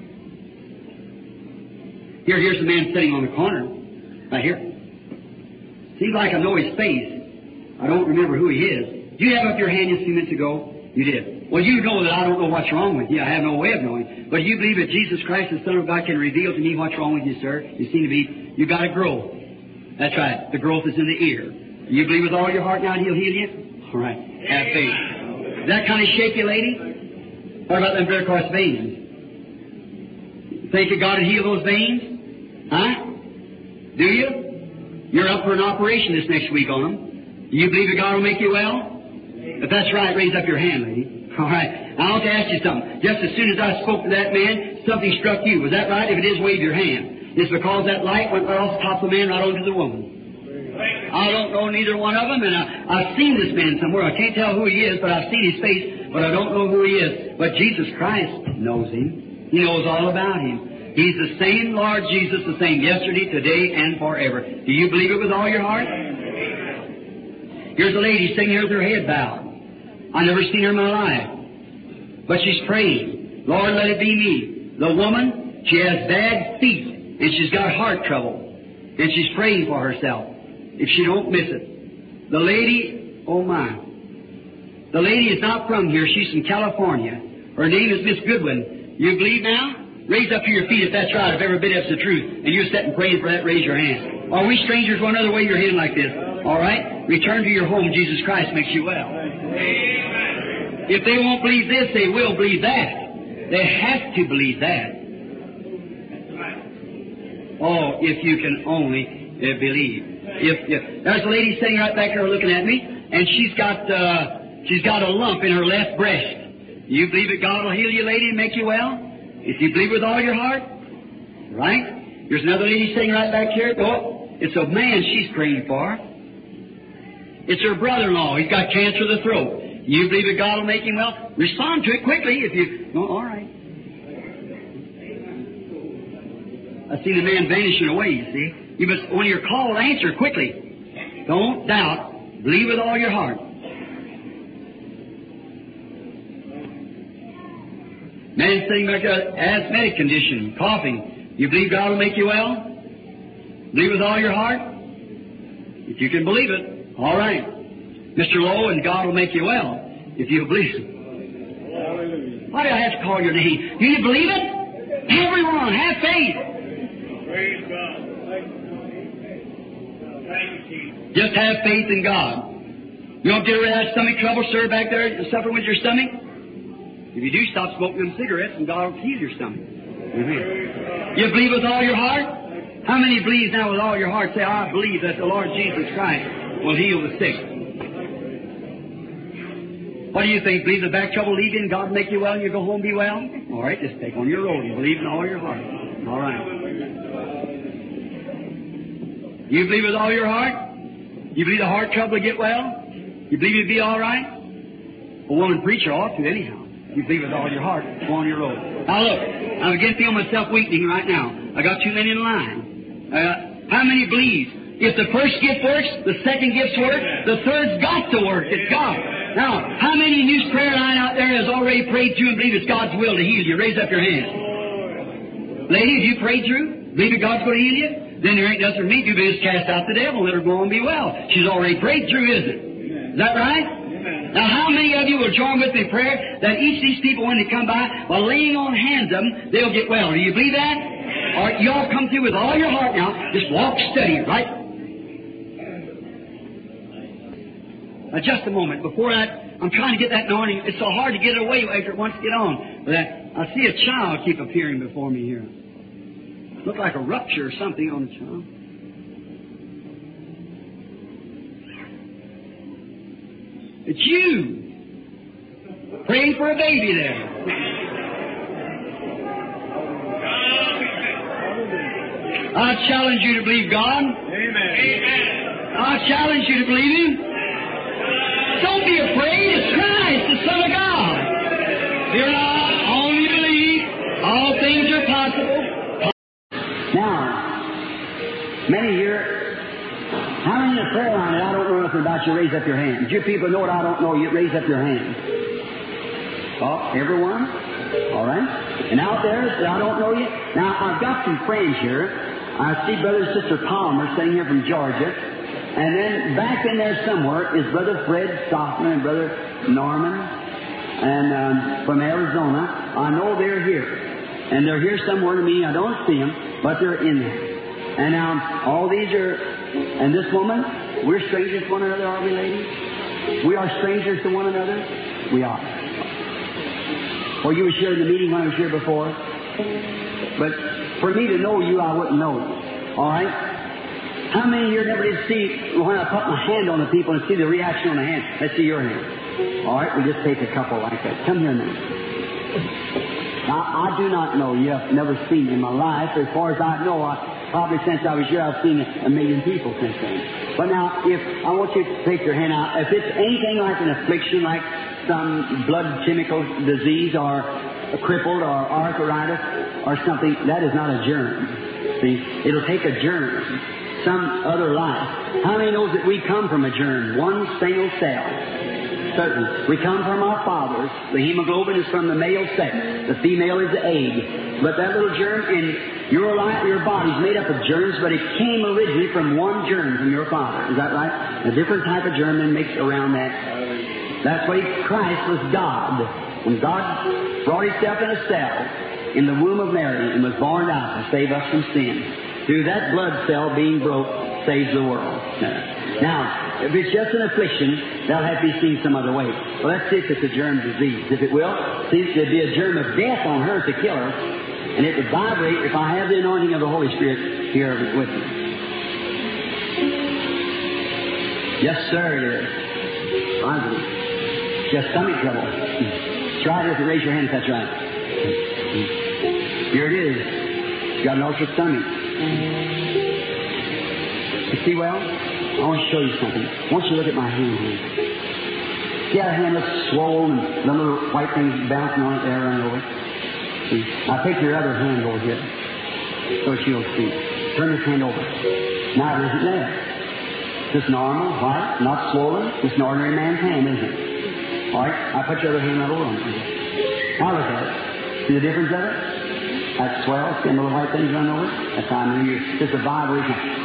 Here, here's a man sitting on the corner, right here. Seems like I know his face. I don't remember who he is. Did you have up your hand just a few minutes ago? You did. Well, you know that I don't know what's wrong with you. I have no way of knowing. But you believe that Jesus Christ, the Son of God, can reveal to me what's wrong with you, sir. You seem to be, you got a growth. That's right. The growth is in the ear. You believe with all your heart now He'll heal you? All right. Have faith. Does that kind of shake you, lady? What about them varicose veins? Think that God would heal those veins? Huh? Do you? You're up for an operation this next week on them. Do you believe that God will make you well? If that's right, raise up your hand, lady. All right. Now, I want to ask you something. Just as soon as I spoke to that man, something struck you. Was that right? If it is, wave your hand. It's because that light went right off the top of the man right onto the woman. I don't know neither one of them, and I, I've seen this man somewhere. I can't tell who he is, but I've seen his face, but I don't know who he is. But Jesus Christ knows him. He knows all about him. He's the same Lord Jesus, the same yesterday, today, and forever. Do you believe it with all your heart? Here's a lady sitting here with her head bowed. I've never seen her in my life. But she's praying. Lord, let it be me. The woman, she has bad feet, and she's got heart trouble. And she's praying for herself, if she don't miss it. The lady, oh my. The lady is not from here. She's from California. Her name is Miss Goodwin. You believe now? Raise up to your feet if that's right, if every bit that's the truth. And you're sitting praying for that, raise your hand. Are we strangers one another? Wave your hand like this. All right? Return to your home. Jesus Christ makes you well. If they won't believe this, they will believe that. They have to believe that. Oh, if you can only uh, believe. If, if there's a lady sitting right back there looking at me, and she's got uh, she's got a lump in her left breast. You believe that God will heal you, lady, and make you well? If you believe with all your heart, right? There's another lady sitting right back here. Oh, it's a man she's praying for. It's her brother-in-law. He's got cancer of the throat. You believe that God will make him well? Respond to it quickly if you... Oh, all right. I see the man vanishing away, you see. You must, when you're called, answer quickly. Don't doubt. Believe with all your heart. Man sitting back there, asthmatic condition, coughing. You believe God will make you well? Believe with all your heart? If you can believe it, all right. Mister Lowe, and God will make you well, if you believe it. Why do I have to call your name? Do you believe it? Everyone, have faith. Praise God. Thank you, Jesus. Just have faith in God. You don't get rid of that stomach trouble, sir, back there, suffering with your stomach? If you do, stop smoking them cigarettes, and God will heal your stomach. Amen. You believe with all your heart? How many believes now with all your heart? Say, I believe that the Lord Jesus Christ will heal the sick. What do you think? Believe the back trouble leave you and God make you well and you go home and be well? All right, just take on your road and believe in all your heart. All right. You believe with all your heart? You believe the heart trouble will get well? You believe you'll be all right? A woman preacher ought to anyhow. You believe with all your heart, go on your road. Now look, I begin to feel myself weakening right now. I got too many in line. Uh, how many believe? If the first gift works, the second gift's work, the third's got to work. It's God. Now, how many in this prayer line out there has already prayed through and believe it's God's will to heal you? Raise up your hand. Ladies, you prayed through? Believe that God's going to heal you? Then there ain't nothing for me to do but just cast out the devil and let her go and be well. She's already prayed through, isn't it? Is that right? Now, how many of you will join with me in prayer that each of these people, when they come by, by laying on hands of them, they'll get well? Do you believe that? All right, you all come through with all your heart now. Just walk steady, right? Now, just a moment. Before that, I'm trying to get that anointing. It's so hard to get it away after it wants to get on. But I see a child keep appearing before me here. Look like a rupture or something on the child. It's you. Praying for a baby there. I challenge you to believe God. Amen. Amen. I challenge you to believe Him. Don't be afraid. It's Christ, the Son of God. Fear not, only believe. All things are possible. Now, many here, how many in the prayer line that I don't know nothing about you, raise up your hands? You people know what I don't know, you raise up your hands. Oh, everyone? All right. And out there that I don't know you. Now, I've got some friends here. I see Brother and Sister Palmer sitting here from Georgia. And then back in there somewhere is Brother Fred Stockman and Brother Norman and um, from Arizona. I know they're here. And they're here somewhere to me. I don't see them, but they're in there. And now, all these are, and this woman, we're strangers to one another, are we, ladies? We are strangers to one another? We are. Well, you were here in the meeting when I was here before. But for me to know you, I wouldn't know you. All right? How many here never did see when I put my hand on the people and see the reaction on the hand? Let's see your hand. All right, we'll just take a couple like that. Come here now. Now, I do not know you. I've never seen in my life. As far as I know, I, probably since I was here, I've seen a million people since then. But now, if I want you to take your hand out, if it's anything like an affliction, like some blood chemical disease or a crippled or arthritis or something, that is not a germ. See, it'll take a germ, some other life. How many knows that we come from a germ, one single cell? Certain. We come from our fathers. The hemoglobin is from the male sex. The female is the egg. But that little germ in your life, your body is made up of germs, but it came originally from one germ from your father. Is that right? A different type of germ then mixed around that. That's why Christ was God. When God brought Himself in a cell in the womb of Mary and was born out to save us from sin. Through that blood cell being broke saves the world. Now, if it's just an affliction, that'll have to be seen some other way. Well, let's see if it's a germ disease. If it will, see, there'd be a germ of death on her to kill her, and it would vibrate if I have the anointing of the Holy Spirit here with me. Yes, sir, it is. Vibrate. She has stomach trouble. Try it. Raise your hand if that's right. Here it is. She's got an ulcer stomach. You see well? I want to show you something. I want you to look at my hand here. See how the hand looks swollen and the little white things bouncing on it there running over. See? Now take your other hand over here so she'll see. Turn this hand over. Now it isn't there. Just normal, white, not swollen. Just an ordinary man's hand, isn't it? All right, I put your other hand right over on it. Now look at it. See the difference of it? That swell, see the little white things running over it? That's how I knew you. Just a vibration.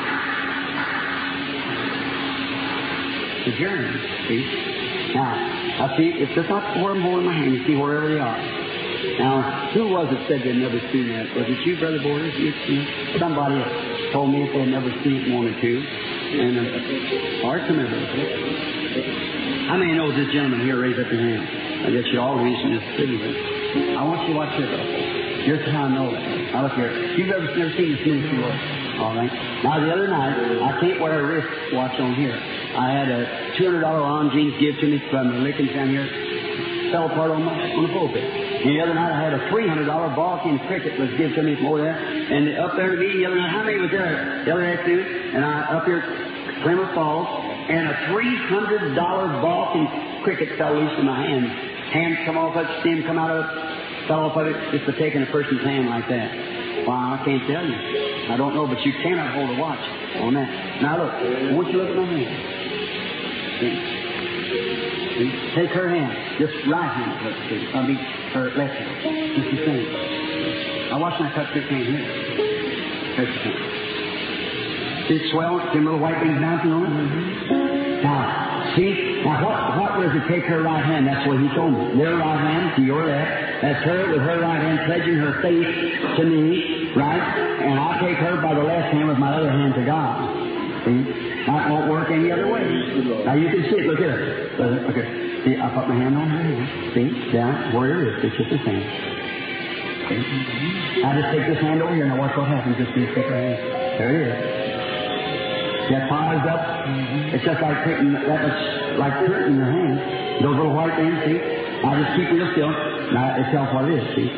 The germ, see? Now, I see, it's just not four more in my hand. You see wherever they are. Now, who was it said they'd never seen that? Was it you, Brother Borders? You, you, somebody told me if they'd never seen it, wanted to. And, uh, all right, come here, brother. How many knows this gentleman here? Raise up your hand. I guess you all reason this city. I want you to watch here, brother. Here's how I know that. Now, look here. You've ever, never seen this ministry work. All right. Now, the other night, I can't wear a wrist watch on here. I had a two hundred dollars on jeans given to me from the Lickens down here. Fell apart on, my, on the pulpit. And the other night, I had a three hundred dollars ball king cricket was given to me from over there. And up there to me the other night, how many was there the other afternoon? And I up here, Plymouth Falls, and a three hundred dollars ball king cricket fell loose in my hand. Hand come off of it, stem come out of it, fell off of it, just for taking a person's hand like that. Well, I can't tell you. I don't know, but you cannot hold a watch on that. Now look, I want you to look at my hand. See? See? Take her hand, just right hand, let's see. I mean, her left hand. Just the same. Now watch my touch this hand here. Touch this hand. See it swell? See them little white things bouncing on it? Mm-hmm. Now, see? Now what, what was it take her right hand? That's what he told me. Their right hand to your left. That's her with her right hand pledging her faith to me, right? And I take her by the left hand with my other hand to God. See? That won't work any other way. Now you can see it. Look here. Look here. See, I put my hand on her hand. See? Down where it is. It's just the same. See? I just take this hand over here. Now watch what happens. Just see, take her hand. There it is. That fires up. Mm-hmm. It's just like taking that much, like hurting your hand. Those little white things, see? I just keep real still. Now it tells what it is, see?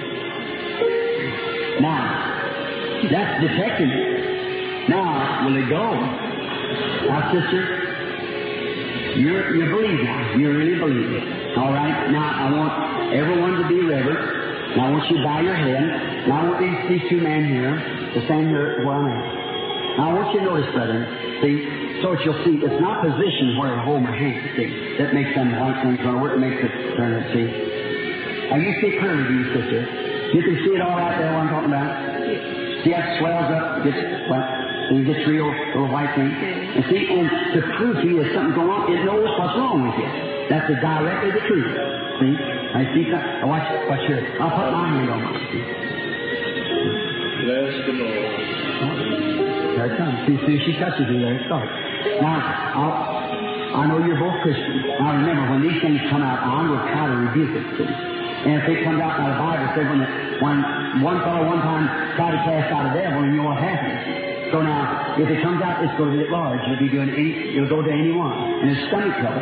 Now, that's detecting it. Now, will it go? Now, sister, you're, you believe now. You really believe it. All right? Now, I want everyone to be reverent. Now, I want you to bow your head. Now, I want these, these two men here to stand here where I'm at. Now, I want you to notice, brethren, see, so that you'll see, it's not position where I hold my hand, see. That makes them white things going to work, makes it turn it, see. Now, you see clearly, do you, sister? You can see it all right there, what I'm talking about. See, that swells up, gets wet, and it gets real little white thing. And see, and to prove to you there's something going on, it knows what's wrong with you. That's the directly the truth. See? I see something. Now, watch, watch here. I'll put my hand on mine, see. Bless the Lord. There it comes. See, see, she touches you there. It starts. Now, I'll, I know you're both Christians. Now, remember, when these things come out, I'm going to try to rebuke it, see. And if it comes out by the Bible, say when, the, when one fellow one time tried to cast out a devil, and you know what happens? So now, if it comes out, it's going to be large. It'll be doing any, it'll go to anyone. And it's stomach trouble.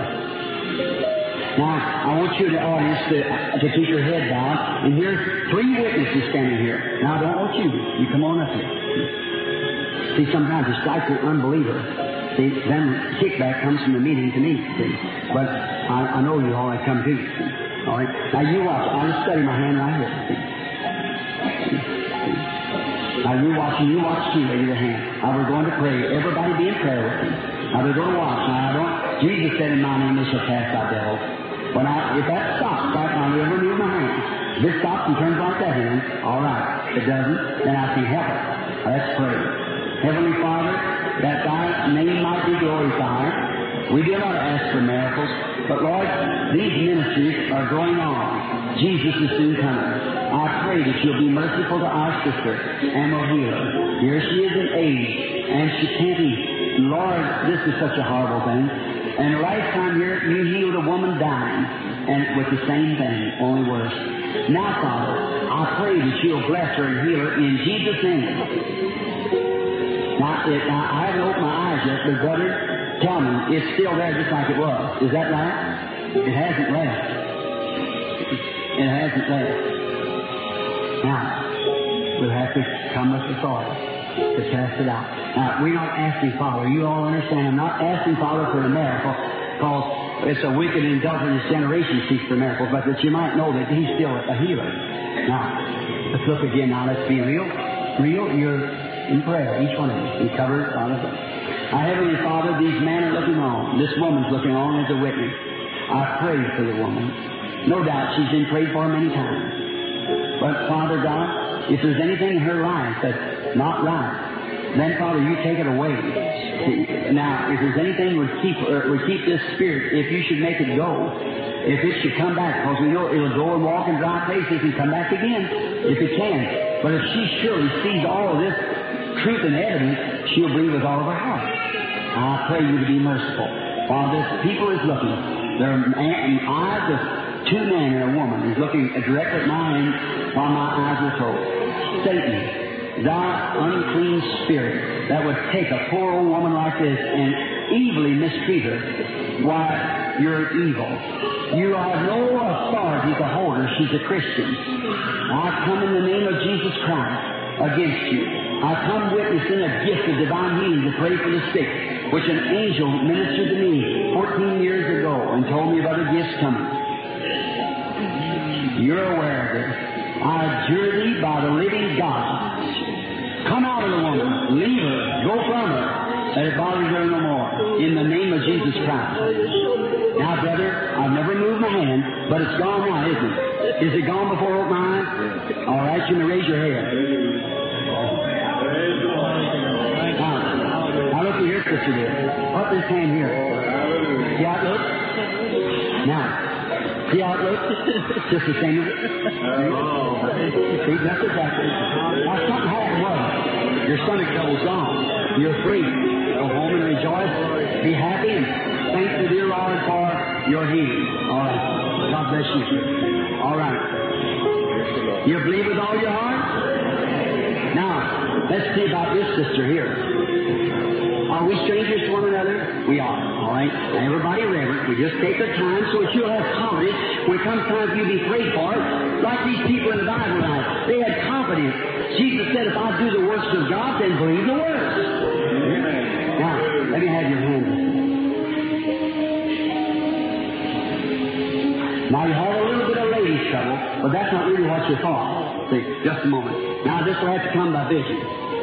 Now, I want you, the audience, to, to keep your head down. And here's three witnesses standing here. Now, I don't want you. You come on up here. See, sometimes it's like the unbeliever. See, then kickback comes from the meeting to me. See, but I, I know you all that come to you. See? All right. Now you watch. I'll just study my hand right here. See? See? See? Now you watch and you watch too. Lay your hand. Now we're going to pray. Everybody be in prayer with me. Now we're going to watch. Now I don't. Jesus said, "In my name they shall cast out devils." When I, if that stops, right now, I never move my hand. If it stops and turns like that hand, all right. If it doesn't, then I can help it. Now, let's pray. Heavenly Father, that Thy name might be glorified. We do not ask for miracles, but Lord, these ministries are going on. Jesus is soon coming. I pray that You'll be merciful to our sister and will heal her. Here she is in age, and she can't eat. Lord, this is such a horrible thing. And the last time here, You healed a woman dying, and with the same thing, only worse. Now, Father, I pray that You'll bless her and heal her in Jesus' name. Now, it, now, I haven't opened my eyes yet, but brother, tell me, it's still there just like it was. Is that right? It hasn't left. It hasn't left. Now, we'll have to come with authority to cast it out. Now, we're not asking, Father, you all understand, I'm not asking, Father, for a miracle, because it's a wicked and indulgent generation seeks for miracles, but that You might know that He's still a healer. Now, let's look again now. Let's be real. Real, you're in prayer, each one of you. Be covered on us. Our Heavenly Father, these men are looking on. This woman's looking on as a witness. I pray for the woman. No doubt she's been prayed for many times. But, Father God, if there's anything in her life that's not right, then, Father, You take it away. Now, if there's anything would keep uh, would keep this spirit, if You should make it go, if it should come back, because we know it'll go and walk in dry places and come back again, if it can. But if she surely sees all of this truth and evidence, she'll believe with all of her heart. I pray You to be merciful. While this people is looking, their eyes of two men and a woman is looking directly at mine while my eyes are closed. Satan, Thou unclean spirit that would take a poor old woman like this and evilly mistreat her, why, You're evil. You have no authority to hold her. She's a Christian. I come in the name of Jesus Christ against you. I come witnessing a gift of divine healing to pray for the sick, which an angel ministered to me fourteen years ago and told me about a gift coming. You're aware of it. I adjure Thee by the living God. Come out of the woman. Leave her. Go from her. That it bothers her no more. In the name of Jesus Christ. Now, brother, I've never moved my hand, but it's gone now, isn't it? Is it gone before I open my eyes? All right, you may raise your head. Now, now look at your sister there. Put this hand here. See how it looks? Now, see how it looks? Just the same. See, that's exactly. Now, something happened, wasn't it? Your stomach trouble's gone. You're free. Go home and rejoice. Be happy and thank the dear Lord for your healing. All right. God bless you. All right. You believe with all your heart? Now, let's see about this sister here. Are we strangers to one another? We are. All right. Now, everybody reverent. We just take the time so that you'll have confidence when it comes time for you to be prayed for. Like these people in the Bible now. They had confidence. Jesus said, if I do the works of God, then believe the works. Amen. Now, let me have your hand. Now, you have a little bit of ladies' trouble, but that's not really what you thought. See, just a moment. Now, this will have to come by vision.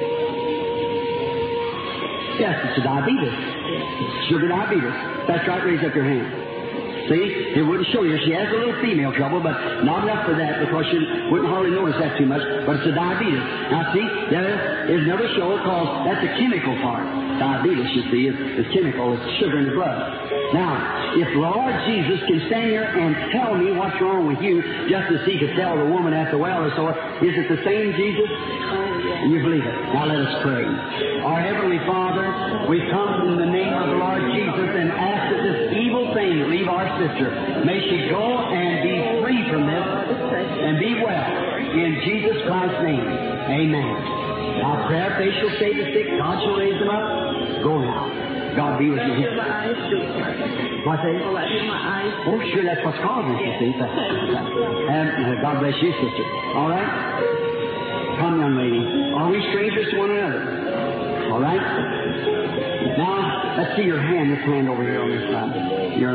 Yes, it's a diabetes. Sugar diabetes. That's right, raise up your hand. See, it wouldn't show you. She has a little female trouble, but not enough for that because you wouldn't hardly notice that too much, but it's a diabetes. Now, see, there is another show because that's the chemical part. Diabetes, you see, is, is chemical. It's sugar in the blood. Now, if Lord Jesus can stand here and tell me what's wrong with you, just as He could tell the woman at the well or so, is it the same Jesus? You believe it. Now let us pray. Our Heavenly Father, we come in the name of the Lord Jesus and ask that this evil thing leave our sister. May she go and be free from this and be well. In Jesus Christ's name, amen. Now, prayer, faith shall save the sick. God shall raise them up. Go now. God be with you. What's that? Oh, sure, that's what's causing it, you see. And uh, God bless you, sister. All right? Come, young lady. Are we strangers to one another? All right? Now, let's see your hand. This hand over here on this side. Your...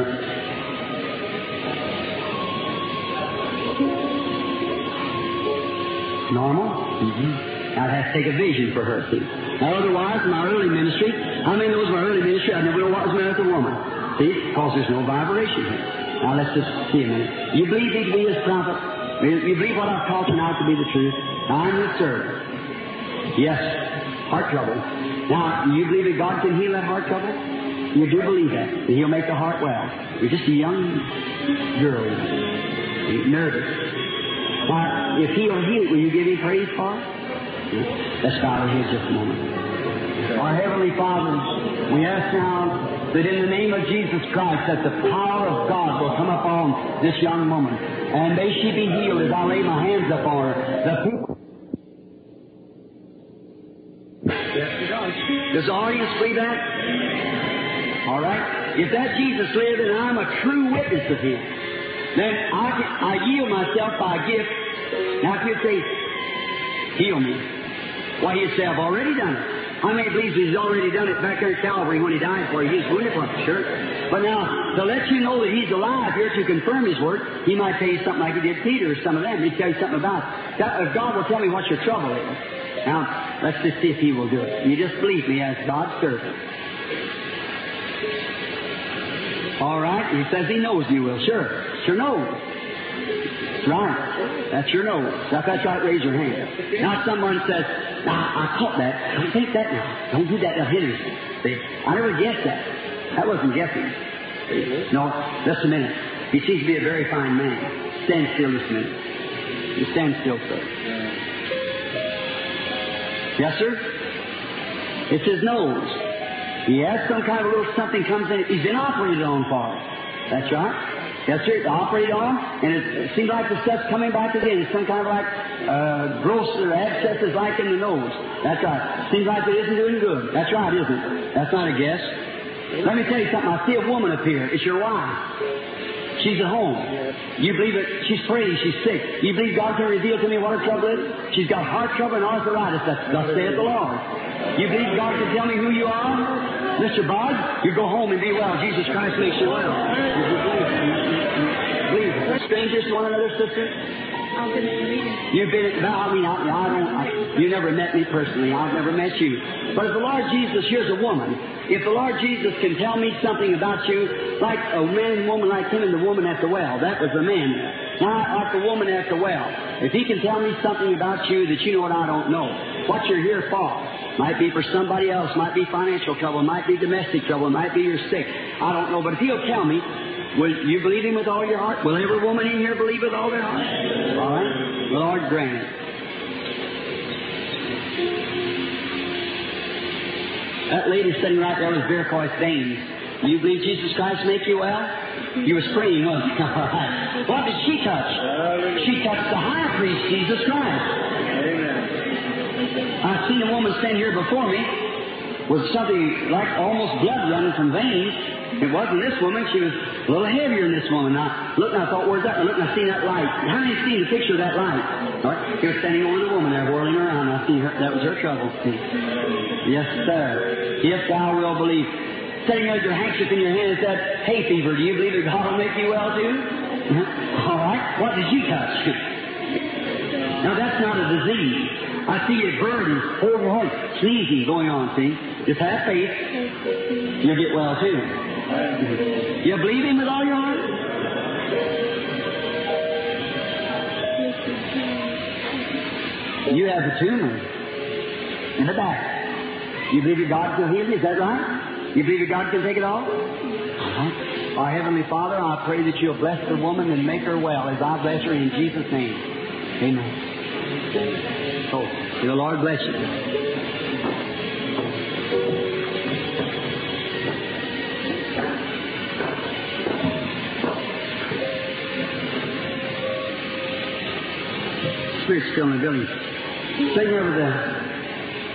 Normal? Mm-hmm. Now, it has to take a vision for her, see. Now, otherwise, in my early ministry, I mean, those were early ministry, I never know what was the matter with the woman. See? Because there's no vibration here. Now, let's just see a minute. You believe me to be his prophet? You believe what I've taught you now to be the truth? I'm your servant. Yes. Heart trouble. Now, you believe that God can heal that heart trouble? You do believe that. That He'll make the heart well. You're just a young girl. You're nervous. Now, if He'll heal it, will you give Him praise for it? Let's bow our heads just a moment. Our Heavenly Father, we ask now that in the name of Jesus Christ that the power of God will come upon this young woman. And may she be healed as I lay my hands upon her. The people... Yes, it does. Does the audience believe that? All right. If that Jesus lived and I'm a true witness of Him, then I, can, I yield myself by a gift. Now, if you say, heal me, why, He'd say, I've already done it. How many believes He's already done it back there at Calvary when He died for you? He's wounded for it, sure. But now, to let you know that He's alive here to confirm His word, He might tell you something like He did Peter or some of them. He'd tell you something about it. That, if God will tell me what your trouble is. Now, let's just see if He will do it. You just believe me as God's servant. All right. He says He knows you will. Sure. It's your nose. That's right. That's your nose. Now, if that's right, raise your hand. Now, someone says, now, I caught that. Don't take that now. Don't do that. That'll hit us. See? I never guessed that. That wasn't guessing. No, just a minute. He seems to be a very fine man. Stand still just a minute. You stand still, sir. Yes, sir? It's his nose. He has some kind of little something comes in. He's been operated on for it. That's right. Yes, sir. It's operated on, and it, it seems like the stuff's coming back again. It's some kind of like uh, growth or abscesses like in the nose. That's right. Seems like it isn't doing good. That's right, isn't it? That's not a guess. Let me tell you something. I see a woman up here. It's your wife. She's at home. You believe that she's free, she's sick. You believe God can reveal to me what her trouble is? She's got heart trouble and arthritis. That's thus saith the Lord. You believe God can tell me who you are? Mister Bud, you go home and be well. Jesus Christ makes you well. Believe it. Strangers to one another, sister? I've been in the meeting. You've been at, I mean, I, I don't, I, you never met me personally. I've never met you. But if the Lord Jesus, here's a woman. If the Lord Jesus can tell me something about you, like a man and woman like him and the woman at the well, that was the man. Now, like the woman at the well, if He can tell me something about you that you know what I don't know, what you're here for, might be for somebody else, might be financial trouble, might be domestic trouble, might be you're sick. I don't know, but if He'll tell me, will you believe Him with all your heart? Will every woman in here believe with all their heart? All right? The Lord grant it. That lady sitting right there with varicose veins. You believe Jesus Christ make you well? You was praying, wasn't you? All right. What did she touch? She touched the high priest, Jesus Christ. Amen. I've seen a woman stand here before me with something like almost blood running from veins. It wasn't this woman. She was a little heavier than this woman. Now, look, and I thought, where's that? I looked and I seen that light. How many seen the picture of that light? All right. He was standing over the woman there, whirling around. I see her. That was her trouble. Yes, sir. If thou will believe. Sitting there with your handkerchief in your hand and said, hay fever, do you believe that God will make you well too? Uh-huh. All right. What did you touch? Now, that's not a disease. I see it burning, horrible, horrible, sneezing going on, see? Just have faith. You'll get well too. You believe Him with all your heart? You have a tumor in the back. You believe that God can heal you? Is that right? You believe that God can take it all? Uh-huh. Our Heavenly Father, I pray that You'll bless the woman and make her well as I bless her in Jesus' name. Amen. Oh, may the Lord bless you. Spirit's still in the building. Sing over the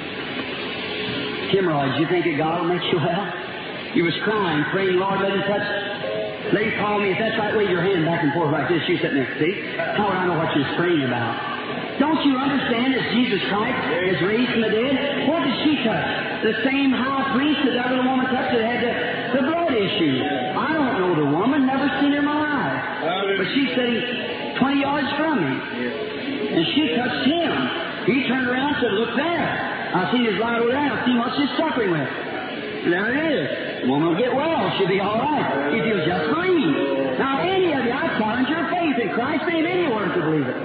hemorrhoids. You think that God will make you well? You was crying, praying, Lord, let him touch. Let him call me. If that's right, wave your hand back and forth like this. You sit next, see? How would I know what you're praying about? Don't you understand that Jesus Christ is raised from the dead? What did she touch? The same high priest that that little woman touched that had the, the blood issue. I don't know the woman, never seen her in my life. But she's sitting twenty yards from me. And she touched him. He turned around and said, look there. I see his right over there. I see what she's suffering with. And there it is. The woman will get well. She'll be all right if you'll just believe. Now, any of you, I challenge your faith in Christ's name, anyone to believe it.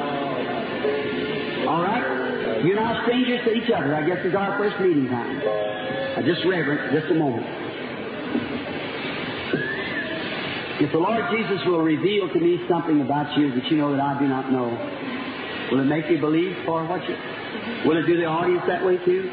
All right? You're now strangers to each other. I guess it's our first meeting time. I just reverence just a moment. If the Lord Jesus will reveal to me something about you that you know that I do not know, will it make you believe for what you... Will it do the audience that way too?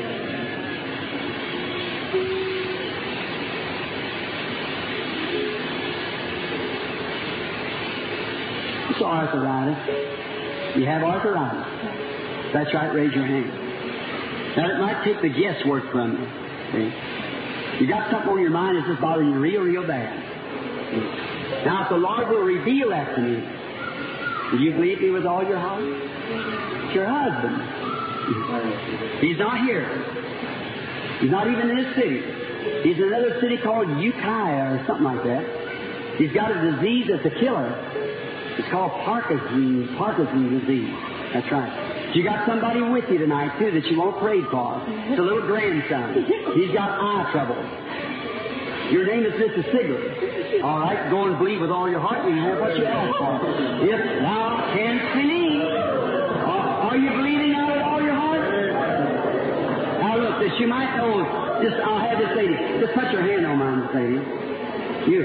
It's arthritis. You have arthritis. That's right, raise your hand. Now it might take the guesswork from you. See? You got something on your mind that's just bothering you real, real bad. See? Now if the Lord will reveal that to me, do you believe me with all your heart? It's your husband. He's not here. He's not even in this city. He's in another city called Ukiah or something like that. He's got a disease that's a killer. It's called Parkinson's, Parkinson's disease. That's right. You got somebody with you tonight, too, that you won't pray for. It's a little grandson. He's got eye trouble. Your name is Mister Sigurd. All right, go and believe with all your heart and you have what you ask for. If thou canst believe, are, are you believing out of all your heart? Now look, this you might know. Just I'll have this lady. Just put your hand on mine, this lady. You.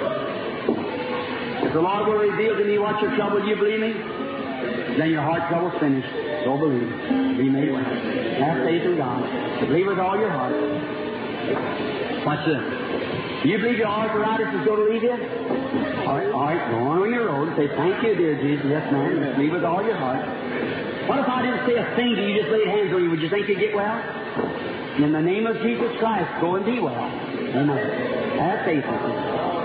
If the Lord will reveal to me what your trouble, do you believe me? Then your heart trouble's finished. So believe. Be made well. Have faith in God. Believe with all your heart. Watch this. Do you believe your arthritis is going to leave you? All right, all right, go on on your road. Say, thank you, dear Jesus. Yes, ma'am. Just believe with all your heart. What if I didn't say a thing to you, just laid hands on you? Would you think you'd get well? In the name of Jesus Christ, go and be well. Amen. Have faith in Him.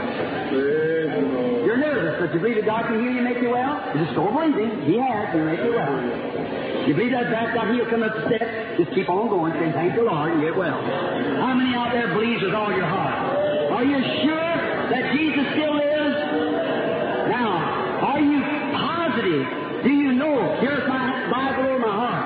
You're nervous, but you believe that God can heal you and make you well? Just go believing. He has. He'll make you well. You believe that back God, He'll come up the steps? Just keep on going. Say, thank the Lord, and get well. How many out there believes with all your heart? Are you sure that Jesus still lives? Now, are you positive? Do you know? Here's my Bible over my heart.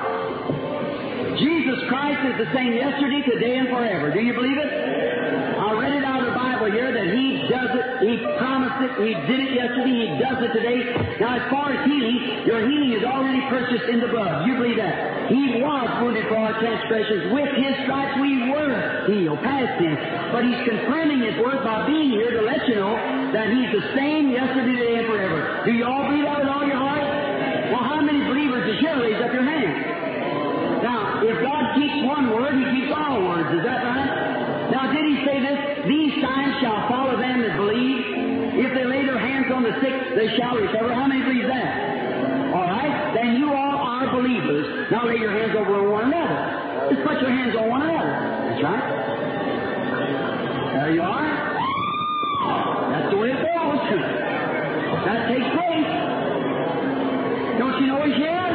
Jesus Christ is the same yesterday, today, and forever. Do you believe it? I read it out of the Bible here that He does it. He promised it. He did it yesterday. He does it today. Now, as far as healing, your healing is already purchased in the blood. You believe that? He was wounded for our transgressions. With His stripes we were healed, past tense. But He's confirming His word by being here to let you know that He's the same yesterday, today, and forever. Do you all believe that with all your heart? Well, how many believers is here? Raise up your hand. Now, if God keeps one word, He keeps all words. Is that right? Now, did He say this? These signs shall follow them that believe. If they lay their hands on the sick, they shall recover. How many believe that? All right? Then you all are believers. Now lay your hands over one another. Just put your hands on one another. That's right. There you are. That's the way it goes. That takes place. Don't you know He's here?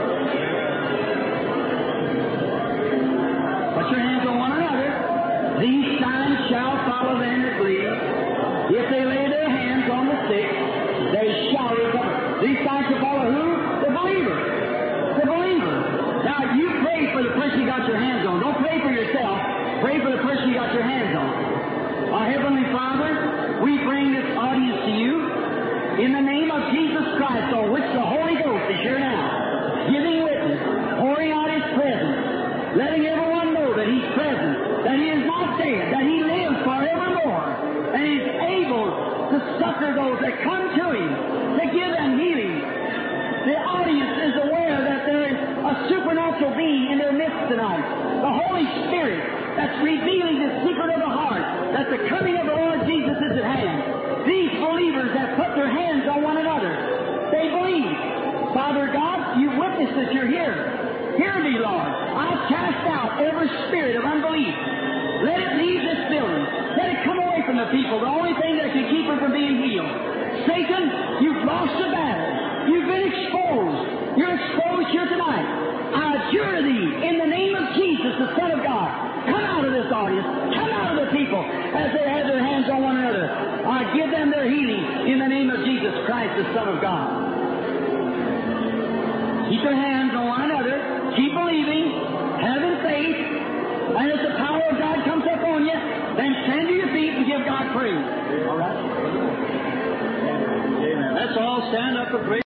Put your hands on one another. These signs shall follow them that believe. If they lay their hands on the sick, they shall recover. These signs shall follow who? The believer. The believer. Now, you pray for the person you got your hands on. Don't pray for yourself. Pray for the person you got your hands on. Our Heavenly Father, we bring this audience to you in the name of Jesus Christ, on which the Holy Ghost is here now, giving witness, pouring out His presence, letting everyone know that He's present, that He is not dead, that He lives forevermore, and He's able to succor those that come to Him, to give them healing. The audience is aware that there is a supernatural being in their midst tonight, the Holy Spirit, that's revealing the secret of the heart, that the coming of the Lord Jesus is at hand. These believers have put their hands on one another. They believe. Father God, you witness that you're here. Hear me, Lord. I cast out every spirit of unbelief. Let it leave this building. Let it come away from the people. The only thing that can keep her from being healed. Satan, you've lost the battle. You've been exposed. You're exposed here tonight. I adjure thee, in the name of Jesus, the Son of God, come out of this audience. Come out of the people as they have their hands on one another. I give them their healing in the name of Jesus Christ, the Son of God. Keep your hands on one another. Keep believing. Having faith. And as the power of God comes upon you, then stand to your feet and give God praise. All right? Amen. Let's all stand up for praise.